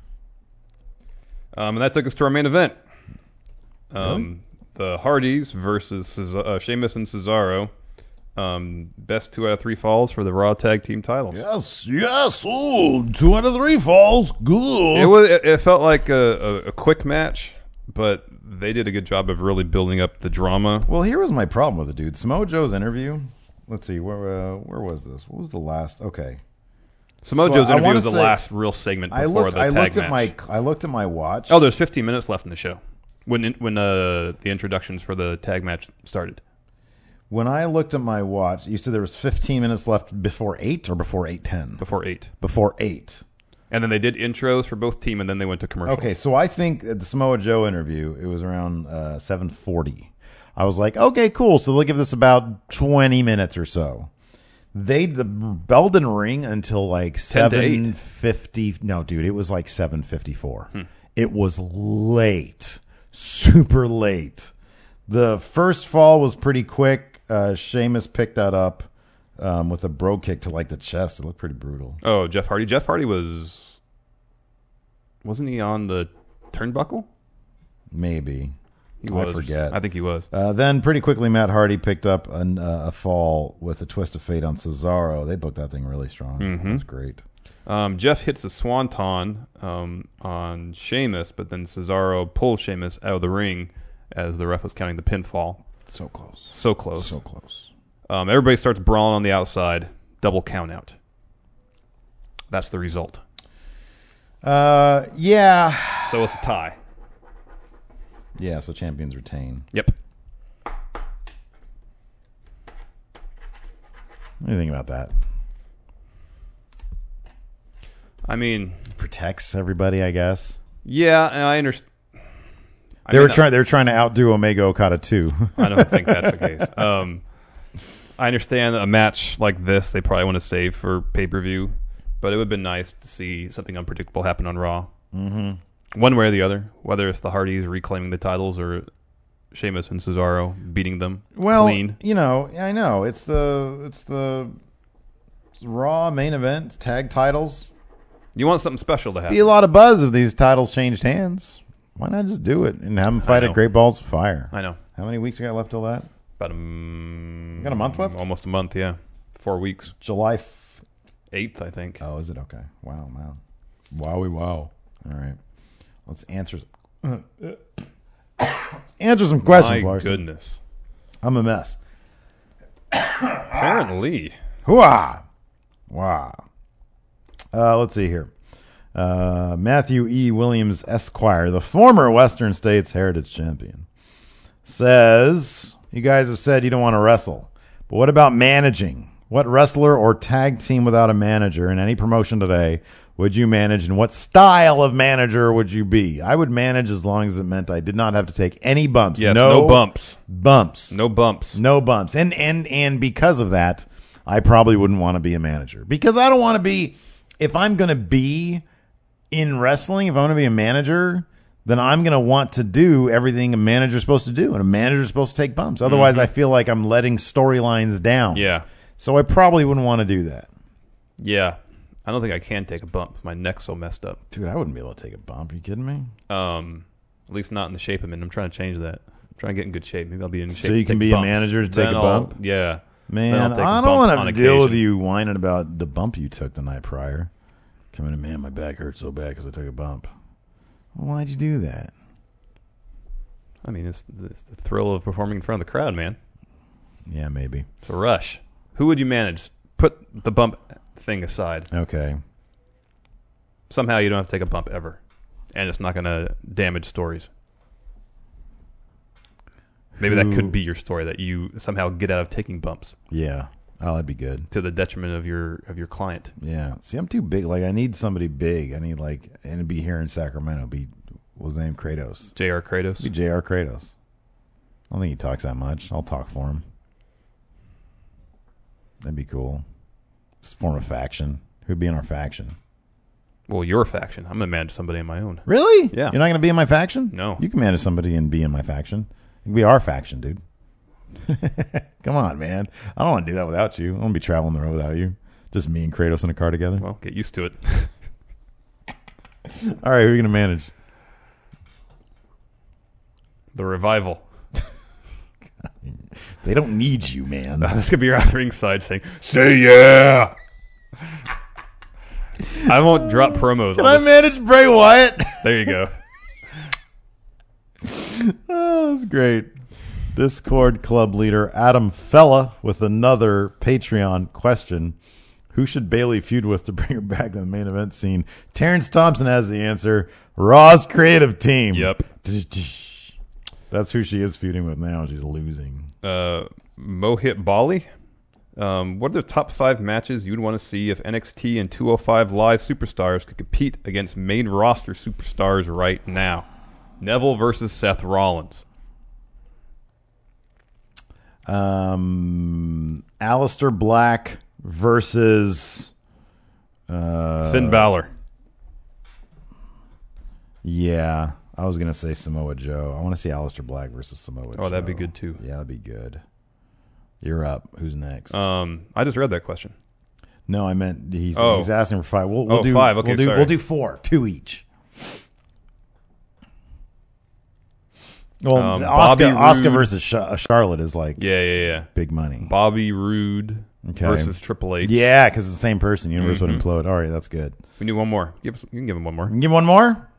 Um, and that took us to our main event. Um, The Hardys versus Cesar- uh, Sheamus and Cesaro. Um, best two out of three falls for the Raw Tag Team titles. Yes, yes. Oh, two out of three falls. Good. It was. It, it felt like a, a, a quick match, but they did a good job of really building up the drama. Well, here was my problem with it, dude. Samoa Joe's interview. Let's see, where uh, where was this? What was the last? Okay, Samoa So Joe's I interview wanna was the say- last real segment I before looked. the I tag looked match. at my. I looked at my watch. Oh, there's fifteen minutes left in the show when when uh, the introductions for the tag match started. When I looked at my watch, you said there was fifteen minutes left before eight or before eight ten. Before eight, Before eight. and then they did intros for both team, and then they went to commercial. Okay, so I think at the Samoa Joe interview, it was around uh, seven forty. I was like, okay, cool. So they'll give this about twenty minutes or so. They the bell didn't ring until like ten to eight. seven fifty. No, dude, it was like seven fifty four. Hmm. It was late, super late. The first fall was pretty quick. Uh, Sheamus picked that up. um, with a bro kick to like the chest. It looked pretty brutal. Oh, Jeff Hardy. Jeff Hardy was wasn't he on the turnbuckle? Maybe. He was. I forget. I think he was. Uh, then pretty quickly, Matt Hardy picked up an, uh, a fall with a twist of fate on Cesaro. They booked that thing really strong. Mm-hmm. That's great. Um, Jeff hits a swanton um, on Sheamus, but then Cesaro pulls Sheamus out of the ring as the ref was counting the pinfall. So close. So close. So close. Um, everybody starts brawling on the outside. Double count out. That's the result. Uh, yeah. So it's a tie. Yeah, so champions retain. Yep. What do you think about that? I mean, Protects everybody, I guess. yeah, and I understand. They were trying. They were trying to outdo Omega Okada too. I don't think that's the case. Um, I understand a match like this they probably want to save for pay per view, but it would have been nice to see something unpredictable happen on Raw. Mm-hmm. One way or the other, whether it's the Hardys reclaiming the titles or Sheamus and Cesaro beating them Well, clean. you know, I know it's the it's the it's Raw main event tag titles. You want something special to happen. Be a lot of buzz if these titles changed hands. Why not just do it and have them fight I at know. Great Balls of Fire? I know. How many weeks we got left till that? About a, mm, Got a month left? Almost a month, yeah. Four weeks. July. F- Eighth, I think. oh, is it okay? Wow, wow, wowie, wow. All right, let's answer. Let's answer some questions. My Larson. goodness. I'm a mess. Apparently. Hooah! Wow. Uh, let's see here. Uh, Matthew E. Williams, Esquire, the former Western States Heritage Champion, says, you guys have said you don't want to wrestle, but what about managing? What wrestler or tag team without a manager in any promotion today would you manage, and what style of manager would you be? I would manage as long as it meant I did not have to take any bumps. Yes, no, no bumps. Bumps. No bumps. No bumps. And and and because of that, I probably wouldn't want to be a manager. Because I don't want to be, if I'm going to be in wrestling, if I'm going to be a manager, then I'm going to want to do everything a manager's supposed to do. And a manager's supposed to take bumps. Otherwise, mm-hmm. I feel like I'm letting storylines down. Yeah. So I probably wouldn't want to do that. Yeah. I don't think I can take a bump. My neck's so messed up. Dude, I wouldn't be able to take a bump. Are you kidding me? Um, at least not in the shape I'm in. I'm trying to change that. I'm trying to get in good shape. Maybe I'll be in shape So you to can take be bumps. a manager to take Then a I'll- bump? Yeah. Then Man, I'll take a I don't bump want to on have to deal with occasion. you whining about the bump you took the night prior. Coming in, man, my back hurts so bad because I took a bump. Well, why'd you do that? I mean, it's, it's the thrill of performing in front of the crowd, man. Yeah, maybe. It's a rush. Who would you manage? Put the bump thing aside. Okay. Somehow you don't have to take a bump ever. And it's not going to damage stories. Maybe Who- that could be your story, that you somehow get out of taking bumps Yeah. Oh, that'd be good. to the detriment of your of your client. Yeah. See, I'm too big. Like, I need somebody big. I need, like, and it'd be here in Sacramento. Be, what was his name? Kratos. J R Kratos. Be J R Kratos. I don't think he talks that much. I'll talk for him. That'd be cool. Just form a faction. Who'd be in our faction? Well, your faction. I'm going to manage somebody in my own. Really? Yeah. You're not going to be in my faction? No. You can manage somebody and be in my faction. You can be our faction, dude. Come on, man. I don't want to do that without you. I don't want to be traveling the road without you. Just me and Kratos in a car together. Well, get used to it. All right, who are you going to manage? The Revival. They don't need you, man. This could be your ringside saying, "Say yeah." I won't drop promos. Can I'll I just- manage Bray Wyatt? There you go. Oh, that's great. Discord club leader Adam Fella with another Patreon question. Who should Bailey feud with to bring her back to the main event scene? Terrence Thompson has the answer. Raw's creative team. Yep. That's who she is feuding with now. She's losing. Uh, Mohit Bali. Um, what are the top five matches you'd want to see if N X T and two oh five Live superstars could compete against main roster superstars right now? Neville versus Seth Rollins. Um, Aleister Black versus uh, Finn Balor. Yeah, I was gonna say Samoa Joe. I want to see Aleister Black versus Samoa Joe. Oh, that'd be good too. Yeah, that'd be good. You're up. Who's next? Um, I just read that question. no, I meant he's Oh. he's asking for five. We'll, we'll Oh, do five. Okay, we'll do sorry. we'll do four, two each. Well, Um, Oscar, Bobby Oscar Roode. versus Sh- Charlotte is like Yeah, yeah, yeah. big money. Bobby Roode Okay. versus Triple H. Yeah, because it's the same person. Universe Mm-hmm. would implode. All right, that's good. We need one more. Give us, you can give him one more. You can give one more.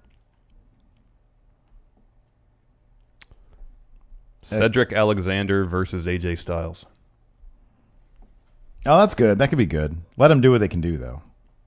Cedric Alexander versus A J Styles. Oh, that's good. That could be good. Let them do what they can do, though.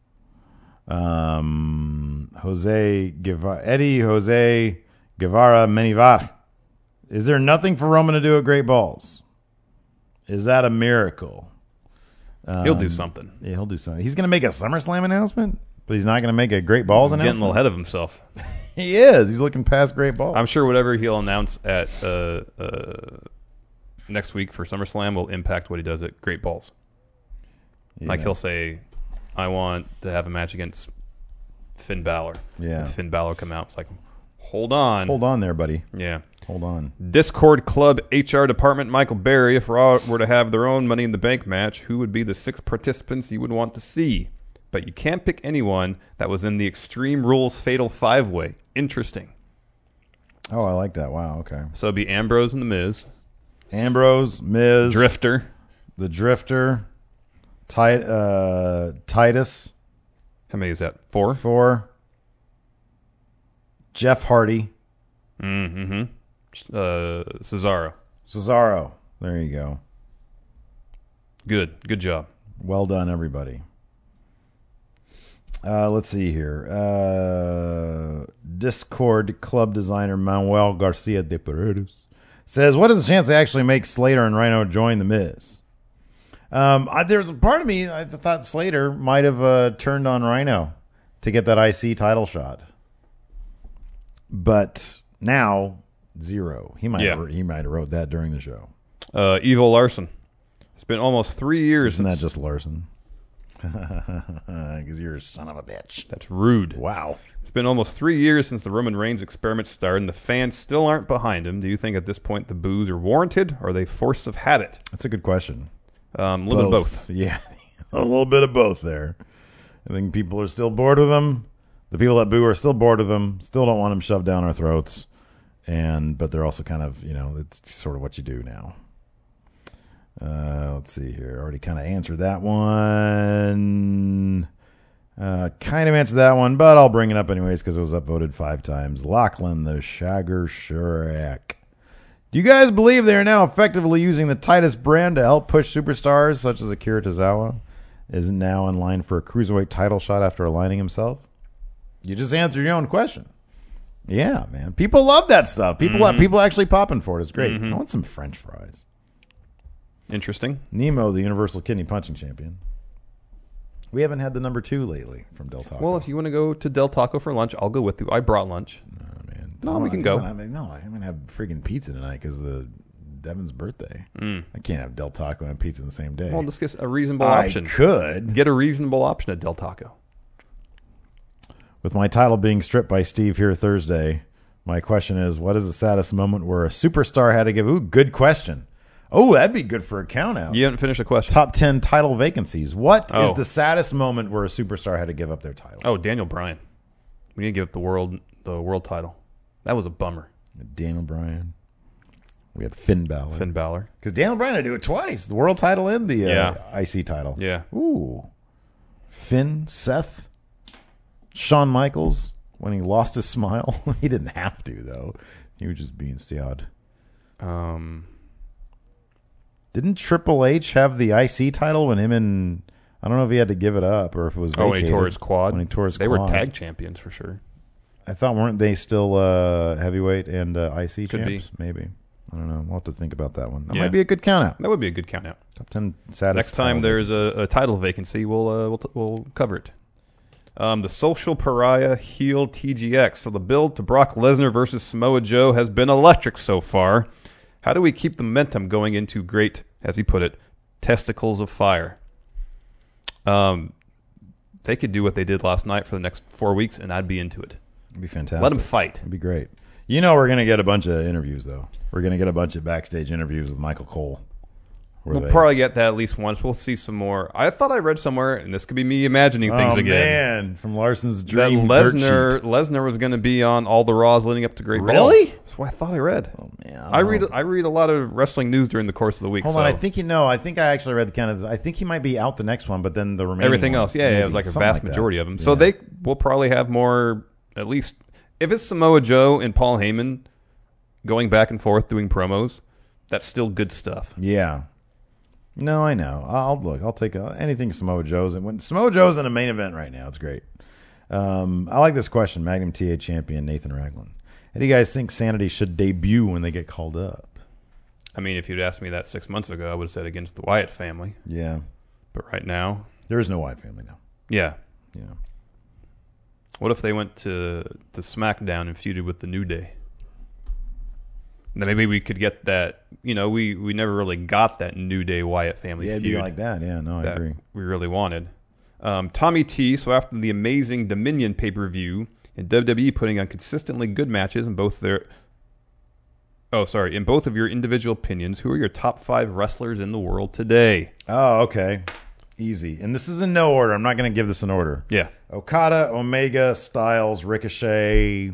Um, Jose Guevara, Eddie Jose Guevara Menivar. Is there nothing for Roman to do at Great Balls? Is that a miracle? He'll do Um, something. Yeah, he'll do something. He's going to make a SummerSlam announcement, but he's not going to make a Great Balls He's getting a announcement. little ahead of himself. He is. He's looking past Great Balls. I'm sure whatever he'll announce at uh, uh, next week for SummerSlam will impact what he does at Great Balls. Like Yeah. he'll say, I want to have a match against Finn Balor. Yeah. And Finn Balor come out. It's like, hold on. Hold on there, buddy. Yeah. Hold on. Discord Club H R Department Michael Berry, if Raw were to have their own Money in the Bank match, who would be the six participants you would want to see? But you can't pick anyone that was in the Extreme Rules Fatal Five-Way. Interesting. Oh, I like that. Wow. Okay. So it'd be Ambrose and The Miz, Ambrose, Miz, Drifter, the Drifter, Tit- uh, Titus, how many is that? Four? four, Jeff Hardy, Mm-hmm. Uh, Cesaro. Cesaro. There you go. Good. Good job. Well done, everybody. Uh, let's see here. Uh, Discord club designer Manuel Garcia de Paredes says, what is the chance they actually make Slater and Rhino join The Miz? Um, I, there's a part of me, I thought Slater might have uh, turned on Rhino to get that I C title shot. But now, zero. He might Yeah. have, he might have wrote that during the show. Uh, Evil Larson. It's been almost three years Isn't that since... just Larson? Because you're a son of a bitch. That's rude. Wow. It's been almost three years since the Roman Reigns experiment started, and the fans still aren't behind him. Do you think at this point the boos are warranted, or are they force of habit? That's a good question. Um, a little bit of both. Yeah, a little bit of both there. I think people are still bored with them. The people that boo are still bored with them, still don't want them shoved down our throats. And but they're also kind of, you know, it's sort of what you do now. Uh, let's see here. Already kind of answered that one. Uh, kind of answered that one, but I'll bring it up anyways because it was upvoted five times. Lachlan the Shagger Shurak. Do you guys believe they are now effectively using the Titus brand to help push superstars such as Akira Tozawa is now in line for a cruiserweight title shot after aligning himself? You just answered your own question. Yeah, man. People love that stuff. People Mm-hmm. people actually popping for it. It's great. Mhm. I want some French fries. Interesting. Nemo, the Universal Kidney Punching Champion. We haven't had the number two lately from Del Taco. Well, if you want to go to Del Taco for lunch, I'll go with you. I brought lunch. Oh, man. No, we can I go. I mean, no, I'm going to have freaking pizza tonight because of the Devin's birthday. Mm. I can't have Del Taco and pizza in the same day. Well, let's get a reasonable I option. could. Get a reasonable option at Del Taco. With my title being stripped by Steve here Thursday, my question is, what is the saddest moment where a superstar had to give? Ooh, good question. Oh, that'd be good for a count out. You haven't finished the question. Top ten title vacancies. What is Oh. the saddest moment where a superstar had to give up their title? Oh, Daniel Bryan. We need to give up the world the world title. That was a bummer. Daniel Bryan. We had Finn Balor. Finn Balor. Because Daniel Bryan had to do it twice. The world title and the uh, Yeah. I C title. Yeah. Ooh. Finn, Seth, Shawn Michaels, when he lost his smile. He didn't have to, though. He was just being sad. Um, Didn't Triple H have the I C title when him and... I don't know if he had to give it up or if it was oh, when he vacated. tore his quad. When he tore his they quad. were tag champions for sure. I thought, weren't they still uh, heavyweight and uh, I C Could champs? Maybe. I don't know. We'll have to think about that one. That Yeah. might be a good count out. That would be a good count out. Top ten saddest Next time title there's vacancies. a, a title vacancy, we'll uh, we'll, t- we'll cover it. Um, the social pariah heel T G X. So the build to Brock Lesnar versus Samoa Joe has been electric so far. How do we keep the momentum going into great, as he put it, testicles of fire? Um, they could do what they did last night for the next four weeks, and I'd be into it. It'd be fantastic. Let them fight. It'd be great. You know we're going to get a bunch of interviews, though. We're going to get a bunch of backstage interviews with Michael Cole. Where We'll they- probably get that at least once. We'll see some more. I thought I read somewhere, and this could be me imagining things oh, again. man, from Larson's That dream dirt Lesnar sheet. Lesnar was going to be on all the Raws leading up to Great Balls. Really? That's what I thought I read. Oh, man, I, don't read know. I read a lot of wrestling news during the course of the week. Hold so on, I think you know. I think I actually read the kind of. I think he might be out the next one, but then the remaining everything ones, else, yeah, yeah, maybe, it was like a something vast like majority that. of them. So Yeah. they will probably have more. At least if it's Samoa Joe and Paul Heyman going back and forth doing promos, that's still good stuff. Yeah. No, I know. I'll look. I'll take uh, anything Samoa Joe's, and when Samoa Joe's in a main event right now, it's great. Um, I like this question. Magnum T A champion Nathan Ragland. How do you guys think Sanity should debut when they get called up? I mean, if you'd asked me that six months ago, I would have said against the Wyatt family. Yeah, But right now, there is no Wyatt family now. yeah. Yeah. What if they went to to SmackDown and feuded with the New Day? Then maybe we could get that. You know, we, we never really got that New Day Wyatt family Yeah, it'd feud be like that. Yeah, no, I that agree. we really wanted. Um, Tommy T. So after the amazing Dominion pay per view and W W E putting on consistently good matches in both their oh sorry in both of your individual opinions, who are your top five wrestlers in the world today? Oh, okay. Easy. And this is in no order. I'm not going to give this an order. Yeah, Okada, Omega, Styles, Ricochet.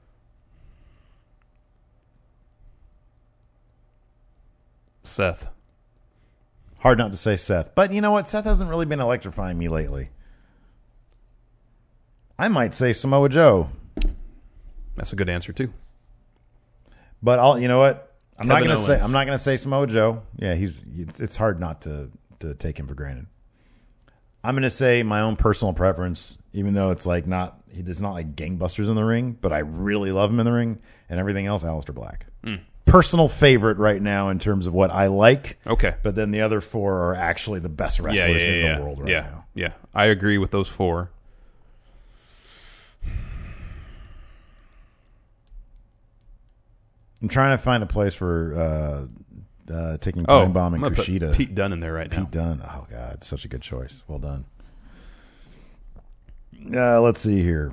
Seth. Hard not to say Seth. But you know what? Seth hasn't really been electrifying me lately. I might say Samoa Joe. That's a good answer too. But I'll you know what? I'm not Kevin gonna say Owens. I'm not gonna say Samoa Joe. Yeah, he's it's, it's hard not to, to take him for granted. I'm gonna say my own personal preference, even though it's like not he does not like gangbusters in the ring, but I really love him in the ring and everything else, Aleister Black. Mm. Personal favorite right now in terms of what I like. Okay. But then the other four are actually the best Yeah, wrestlers yeah, yeah, in yeah. the world right yeah, now. yeah. I agree with those four. I'm trying to find a place for uh, uh, taking Oh, Time Bomb I'm and gonna put Kushida. Pete Dunne in there right now. Pete Dunne. Oh, God. Such a good choice. Well done. Uh, let's see here.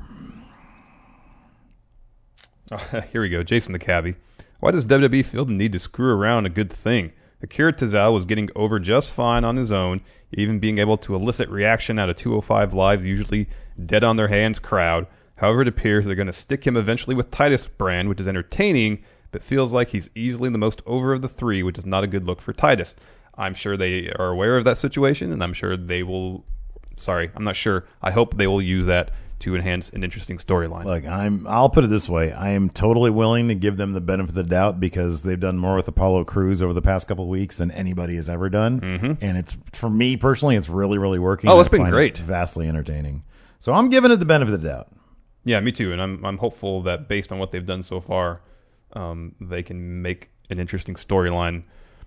Oh, here we go. Jason the Cabbie. Why does W W E feel the need to screw around a good thing? Akira Tozawa was getting over just fine on his own, even being able to elicit reaction out of two oh five Live's usually dead on their hands crowd. However, it appears they're going to stick him eventually with Titus Brand, which is entertaining, but feels like he's easily the most over of the three, which is not a good look for Titus. I'm sure they are aware of that situation, and I'm sure they will... Sorry, I'm not sure. I hope they will use that to enhance an interesting storyline. Look, I'm. I'll put it this way: I am totally willing to give them the benefit of the doubt because they've done more with Apollo Crews over the past couple of weeks than anybody has ever done, mm-hmm. and it's for me personally, it's really, really working. Oh, it's I been find great. it vastly entertaining. So I'm giving it the benefit of the doubt. Yeah, me too. And I'm I'm hopeful that based on what they've done so far, um, they can make an interesting storyline.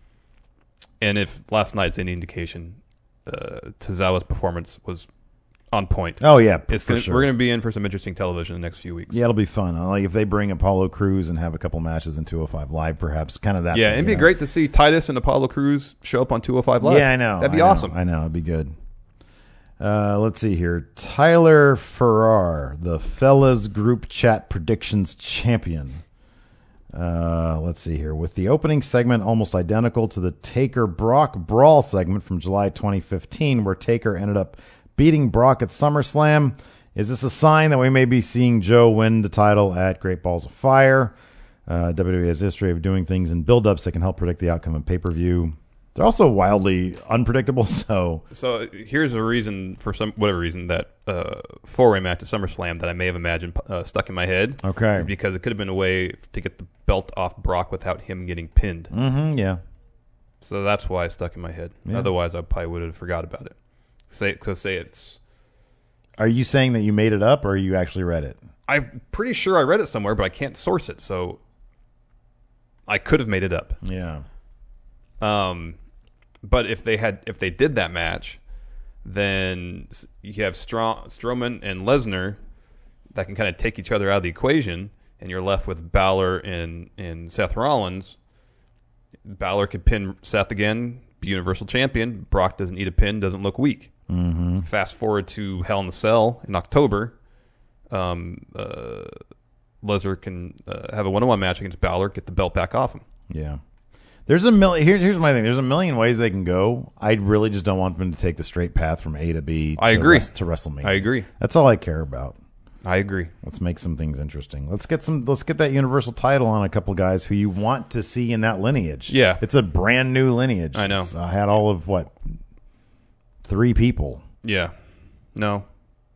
And if last night's any indication, uh, Tozawa's performance was on point. Oh yeah, It's for gonna, sure. We're going to be in for some interesting television in the next few weeks. Yeah, it'll be fun. Like if they bring Apollo Crews and have a couple matches in two oh five Live, perhaps kind of that. Yeah, thing, it'd you be know? great to see Titus and Apollo Crews show up on two oh five Live. Yeah, I know. That'd be I know, awesome. I know. It'd be good. Uh, let's see here. Tyler Farrar, the Fellas Group Chat Predictions Champion. Uh, let's see here. With the opening segment almost identical to the Taker Brock Brawl segment from July twenty fifteen, where Taker ended up beating Brock at SummerSlam, is this a sign that we may be seeing Joe win the title at Great Balls of Fire? Uh, W W E has a history of doing things in build-ups that can help predict the outcome of pay-per-view. They're also wildly unpredictable, so... So here's a reason, for some whatever reason, that uh, four-way match at SummerSlam that I may have imagined uh, stuck in my head. Okay. Is because it could have been a way to get the belt off Brock without him getting pinned. Mm-hmm, yeah. So that's why it stuck in my head. Yeah. Otherwise, I probably would have forgot about it. Say, cause say it's... Are you saying that you made it up, or you actually read it? I'm pretty sure I read it somewhere, but I can't source it, so I could have made it up. Yeah. Um, but if they had, if they did that match, then you have Stro- Strowman and Lesnar that can kind of take each other out of the equation, and you're left with Balor and and Seth Rollins. Balor could pin Seth again, be Universal Champion. Brock doesn't need a pin, doesn't look weak. Mm-hmm. Fast forward to Hell in the Cell in October. Um, uh, Lesnar can uh, have a one-on-one match against Balor, get the belt back off him. Yeah. There's a million. Here, here's my thing. There's a million ways they can go. I really just don't want them to take the straight path from A to B. I to agree. Res- to WrestleMania. I agree. That's all I care about. I agree. Let's make some things interesting. Let's get some. Let's get that Universal title on a couple guys who you want to see in that lineage. Yeah. It's a brand new lineage. I know. It's, I had all of what three people. Yeah. No.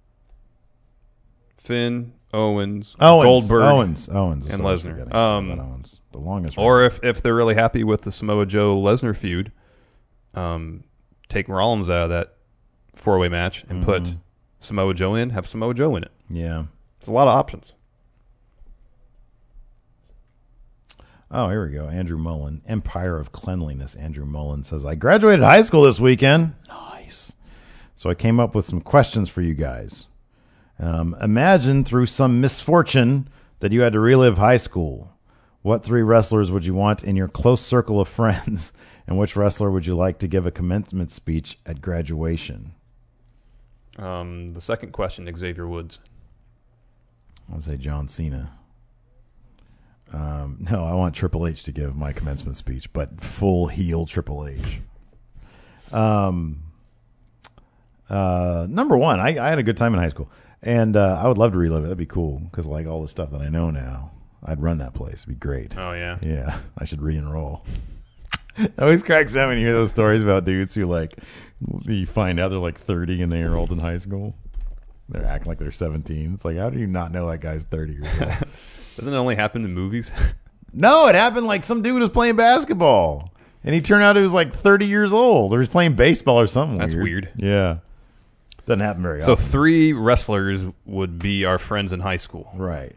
Finn, Owens, Owens, Goldberg, Owens, Owens, and That's what I was Lesnar. forgetting. Um, About Owens, the longest. Or one. if, if they're really happy with the Samoa Joe Lesnar feud, um, take Rollins out of that four way match and Mm-hmm. put Samoa Joe in. Have Samoa Joe in it. yeah. There's a lot of options. Oh, here we go. Andrew Mullen, Empire of Cleanliness. Andrew Mullen says, I graduated high school this weekend. Nice. So I came up with some questions for you guys. Um, imagine through some misfortune that you had to relive high school. What three wrestlers would you want in your close circle of friends? And which wrestler would you like to give a commencement speech at graduation? Um, the second question, Xavier Woods. I'll say John Cena. Um, no, I want Triple H to give my commencement speech, but full heel Triple H. Um, uh, number one, I, I had a good time in high school, and uh, I would love to relive it. That'd be cool because, like, all the stuff that I know now, I'd run that place. It'd be great. Oh, yeah. Yeah, I should re-enroll. It always cracks me up when you hear those stories about dudes who, like, you find out they're like thirty and they enrolled in high school. They're acting like they're seventeen. It's like, how do you not know that guy's thirty years old? Doesn't it only happen in movies? No, it happened like some dude was playing basketball, and he turned out he was like thirty years old, or he was playing baseball or something. That's weird. Yeah, doesn't happen very So often. three wrestlers would be our friends in high school. Right.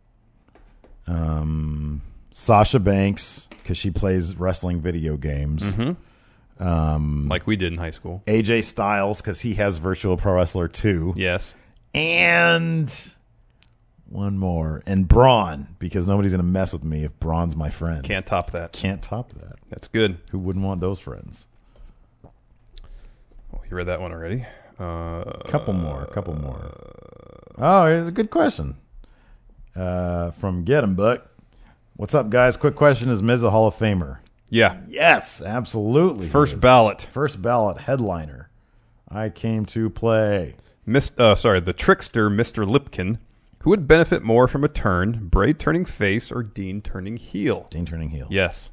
Um, Sasha Banks, because she plays wrestling video games. Mm-hmm. Um, Like we did in high school. A J Styles, because he has Virtual Pro Wrestler two. Yes. And one more. And Braun, because nobody's going to mess with me if Braun's my friend. Can't top that. Can't top that. That's good. Who wouldn't want those friends? Oh, you read that one already? Uh, Couple more. Couple more. Oh, here's a good question. Uh, from Get 'em Buck. What's up, guys? Quick question. Is Miz a Hall of Famer? Yeah. Yes, absolutely. he First is. ballot. First ballot headliner. I came to play. Miss, uh, sorry, the trickster, Mister Lipkin. Who would benefit more from a turn, Bray turning face or Dean turning heel? Dean turning heel. Yes.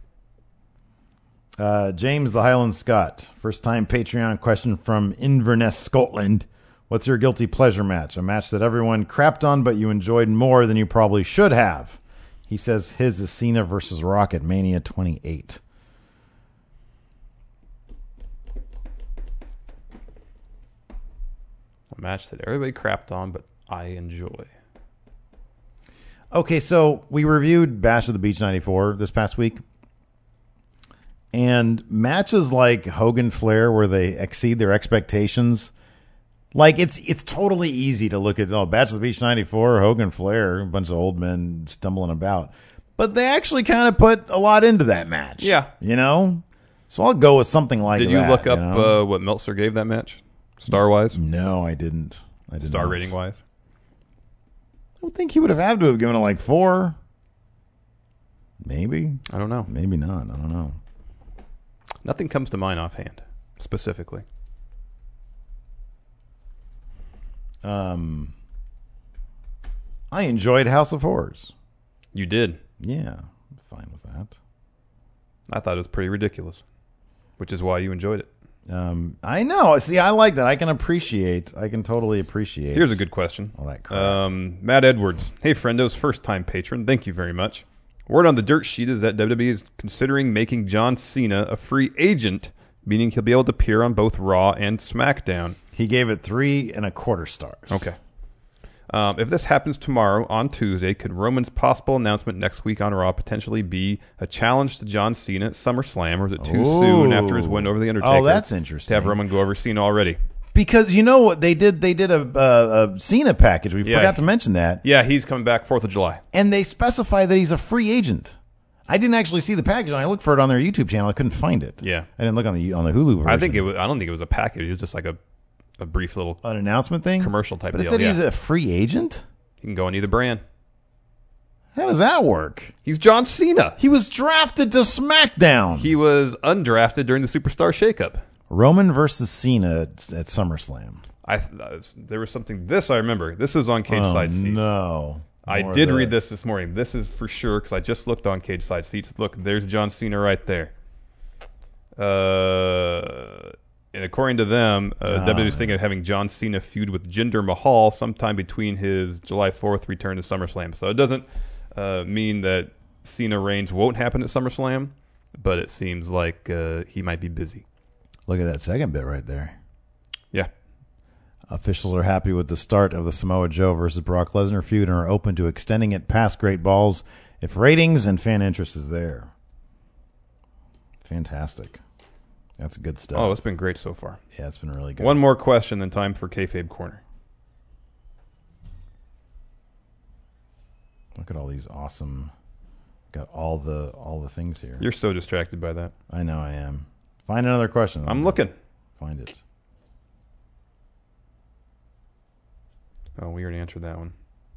Uh, James the Highland Scott. First time Patreon question from Inverness, Scotland. What's your guilty pleasure match? A match that everyone crapped on, but you enjoyed more than you probably should have. He says his is Cena versus Rock at Mania twenty-eight. A match that everybody crapped on, but I enjoy. Okay, so we reviewed Bash of the Beach ninety-four this past week. And matches like Hogan Flair where they exceed their expectations, like it's it's totally easy to look at, oh, Bash of the Beach ninety-four, Hogan Flair, a bunch of old men stumbling about. But they actually kind of put a lot into that match. Yeah. You know? So I'll go with something like that. Did you look up you know? uh, what Meltzer gave that match? Star-wise? No, I didn't. I did Star not. rating-wise? I would think he would have had to have given it like four. Maybe. I don't know. Maybe not. I don't know. Nothing comes to mind offhand, specifically. Um, I enjoyed House of Horrors. You did. Yeah, I'm fine with that. I thought it was pretty ridiculous, which is why you enjoyed it. Um, I know. See, I like that. I can appreciate. I can totally appreciate. Here's a good question. All that crap. Um, Matt Edwards. Hey, friendos, first-time patron. Thank you very much. Word on the dirt sheet is that W W E is considering making John Cena a free agent, meaning he'll be able to appear on both Raw and SmackDown. He gave it three and a quarter stars. Okay. Um, if this happens tomorrow, on Tuesday, could Roman's possible announcement next week on Raw potentially be a challenge to John Cena at SummerSlam, or is it too Ooh. soon after his win over The Undertaker? Oh, that's interesting. To have Roman go over Cena already. Because you know what they did? They did a, a, a Cena package. We Yeah. forgot to mention that. Yeah, he's coming back fourth of July. And they specify that he's a free agent. I didn't actually see the package, and I looked for it on their YouTube channel. I couldn't find it. Yeah. I didn't look on the on the Hulu version. I think it was. I don't think it was a package. It was just like a, a brief little. an announcement thing, Commercial type But it deal, said yeah. he's a free agent. You can go on either brand. How does that work? He's John Cena. He was drafted to SmackDown. He was undrafted during the Superstar Shakeup. Roman versus Cena at, at SummerSlam. I uh, there was something. This I remember. This was on Cage Oh, Side Seats. no. I More did of read this this morning. This is for sure because I just looked on Cage Side Seats. Look, there's John Cena right there. Uh, and according to them, uh, Oh, W W E's man. thinking of having John Cena feud with Jinder Mahal sometime between his July fourth return to SummerSlam. So it doesn't uh, mean that Cena Reigns won't happen at SummerSlam, but it seems like uh, he might be busy. Look at that second bit right there. Yeah. Officials are happy with the start of the Samoa Joe versus Brock Lesnar feud and are open to extending it past Great Balls if ratings and fan interest is there. Fantastic. That's good stuff. Oh, it's been great so far. Yeah, it's been really good. One more question, then time for Kayfabe Corner. Look at all these awesome. Got all the all the things here. You're so distracted by that. I know I am. Find another question. I'm looking. Find it. Oh, we already answered that one.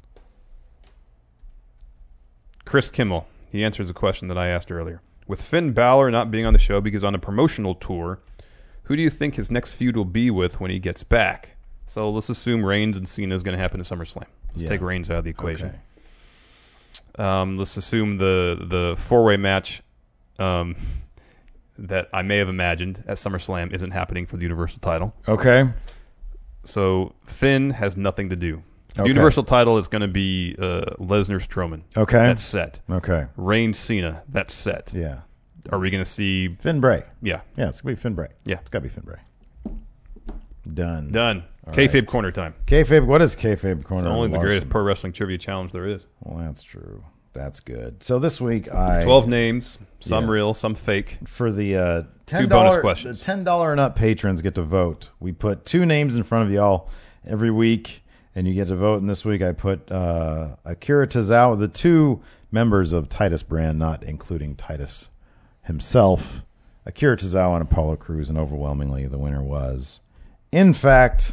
Chris Kimmel. He answers a question that I asked earlier. With Finn Balor not being on the show because on a promotional tour, who do you think his next feud will be with when he gets back? So let's assume Reigns and Cena is going to happen at SummerSlam. Let's Yeah. take Reigns out of the equation. Okay. Um, let's assume the the four way match um, that I may have imagined at SummerSlam isn't happening for the Universal title. Okay. So Finn has nothing to do. The Okay. Universal title is going to be uh, Lesnar Strowman. Okay. That's set. Okay. Reigns Cena. That's set. Yeah. Are we going to see? Finn Bray. Yeah. Yeah, it's gonna be Finn Bray. Yeah. It's gotta be Finn Bray. Done. Done. All Kayfabe right. corner time. Kayfabe. What is kayfabe corner? It's only the Larson? greatest pro wrestling trivia challenge there is. Well, that's true. That's good. So this week I Twelve names, some Yeah. real, some fake. for the uh, ten Two bonus dollar questions. The ten dollar and up patrons get to vote. We put two names in front of y'all every week, and you get to vote. And this week I put uh, Akira Tozawa, the two members of Titus Brand, not including Titus himself, Akira Tozawa and Apollo Crews, and overwhelmingly the winner was, in fact,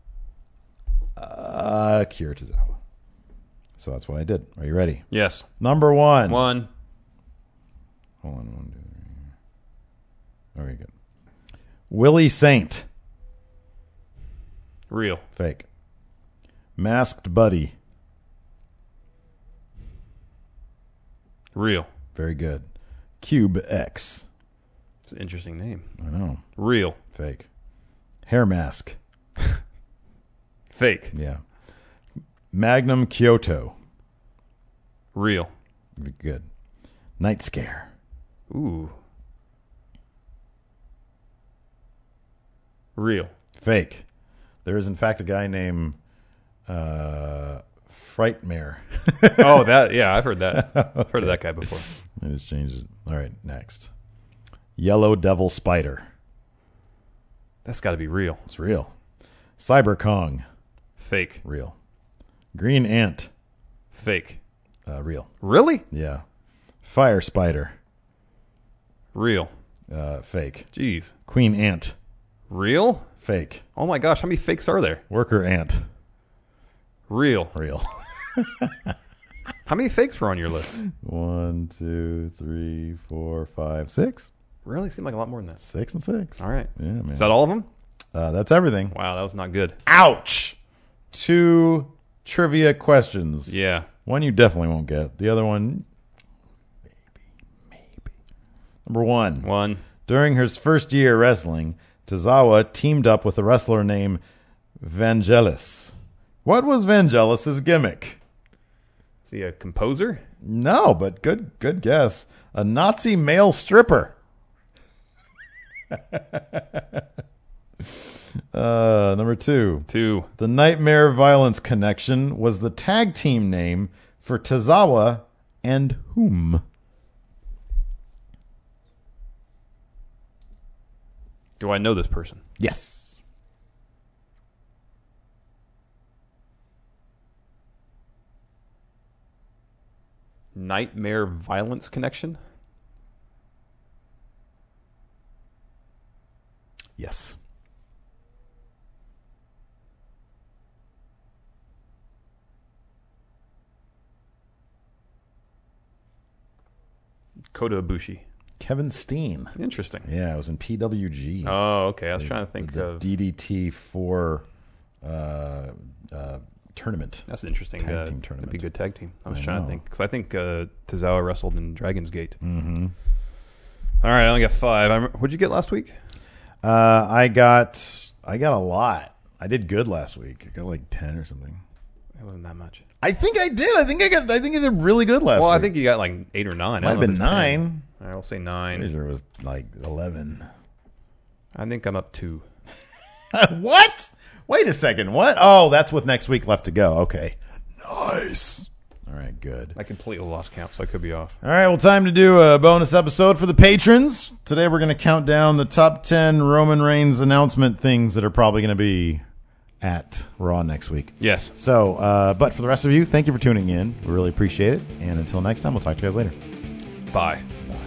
uh, Akira Tozawa. So that's what I did. Are you ready? Yes. Number one. One. Hold on, one, two, three. Very good. Willie Saint. Real. Fake. Masked Buddy. Real. Very good. Cube X. It's an interesting name. I know. Real. Fake. Hair Mask. Fake. Yeah. Magnum Kyoto. Real. Very good. Night Scare. Ooh. Real. Fake. There is, in fact, a guy named uh, Frightmare. Oh, that. Yeah, I've heard that. I've heard of that guy before. I just changed it. All right, next. Yellow Devil Spider. That's got to be real. It's real. Cyber Kong. Fake. Real. Green Ant. Fake. Uh, real. Really? Yeah. Fire Spider. Real. Uh, fake. Jeez. Queen Ant. Real? Fake. Oh my gosh, how many fakes are there? Worker Ant. Real. Real. How many fakes were on your list? One, two, three, four, five, six. Really? Seemed like a lot more than that. Six and six. All right. Yeah, man. Is that all of them? Uh, that's everything. Wow, that was not good. Ouch! Two trivia questions. Yeah. One you definitely won't get. The other one, maybe, maybe. Number one. One. During his first year wrestling, Tozawa teamed up with a wrestler named Vangelis. What was Vangelis' gimmick? Is he a composer? No, but good good guess. A Nazi male stripper. uh, number two. Two. The Nightmare Violence Connection was the tag team name for Tozawa and whom? Do I know this person? Yes. Nightmare Violence Connection? Yes. Kota Ibushi. Kevin Steen. Interesting. Yeah, it was in P W G. Oh, okay. I was the, trying to think the of D D T four uh, uh, tournament. That's an interesting Tag uh, team tournament. It'd be a good tag team. I was I trying know. to think because I think uh, Tozawa wrestled in Dragon's Gate. Mm-hmm. All right, I only got five. I'm, what'd you get last week? Uh, I got I got a lot. I did good last week. I got like ten or something. It wasn't that much. I think I did. I think I got. I think I did really good last Well, week. I think you got like eight or nine. Might I have don't know been if it's ten. nine. All right, I'll say I'm nine. pretty sure it was like eleven. I think I'm up two. What? Wait a second. What? Oh, that's with next week left to go. Okay. Nice. All right, good. I completely lost count, so I could be off. All right, well, time to do a bonus episode for the patrons. Today we're going to count down the top ten Roman Reigns announcement things that are probably going to be at Raw next week. Yes. So, uh, but for the rest of you, thank you for tuning in. We really appreciate it. And until next time, we'll talk to you guys later. Bye. Bye.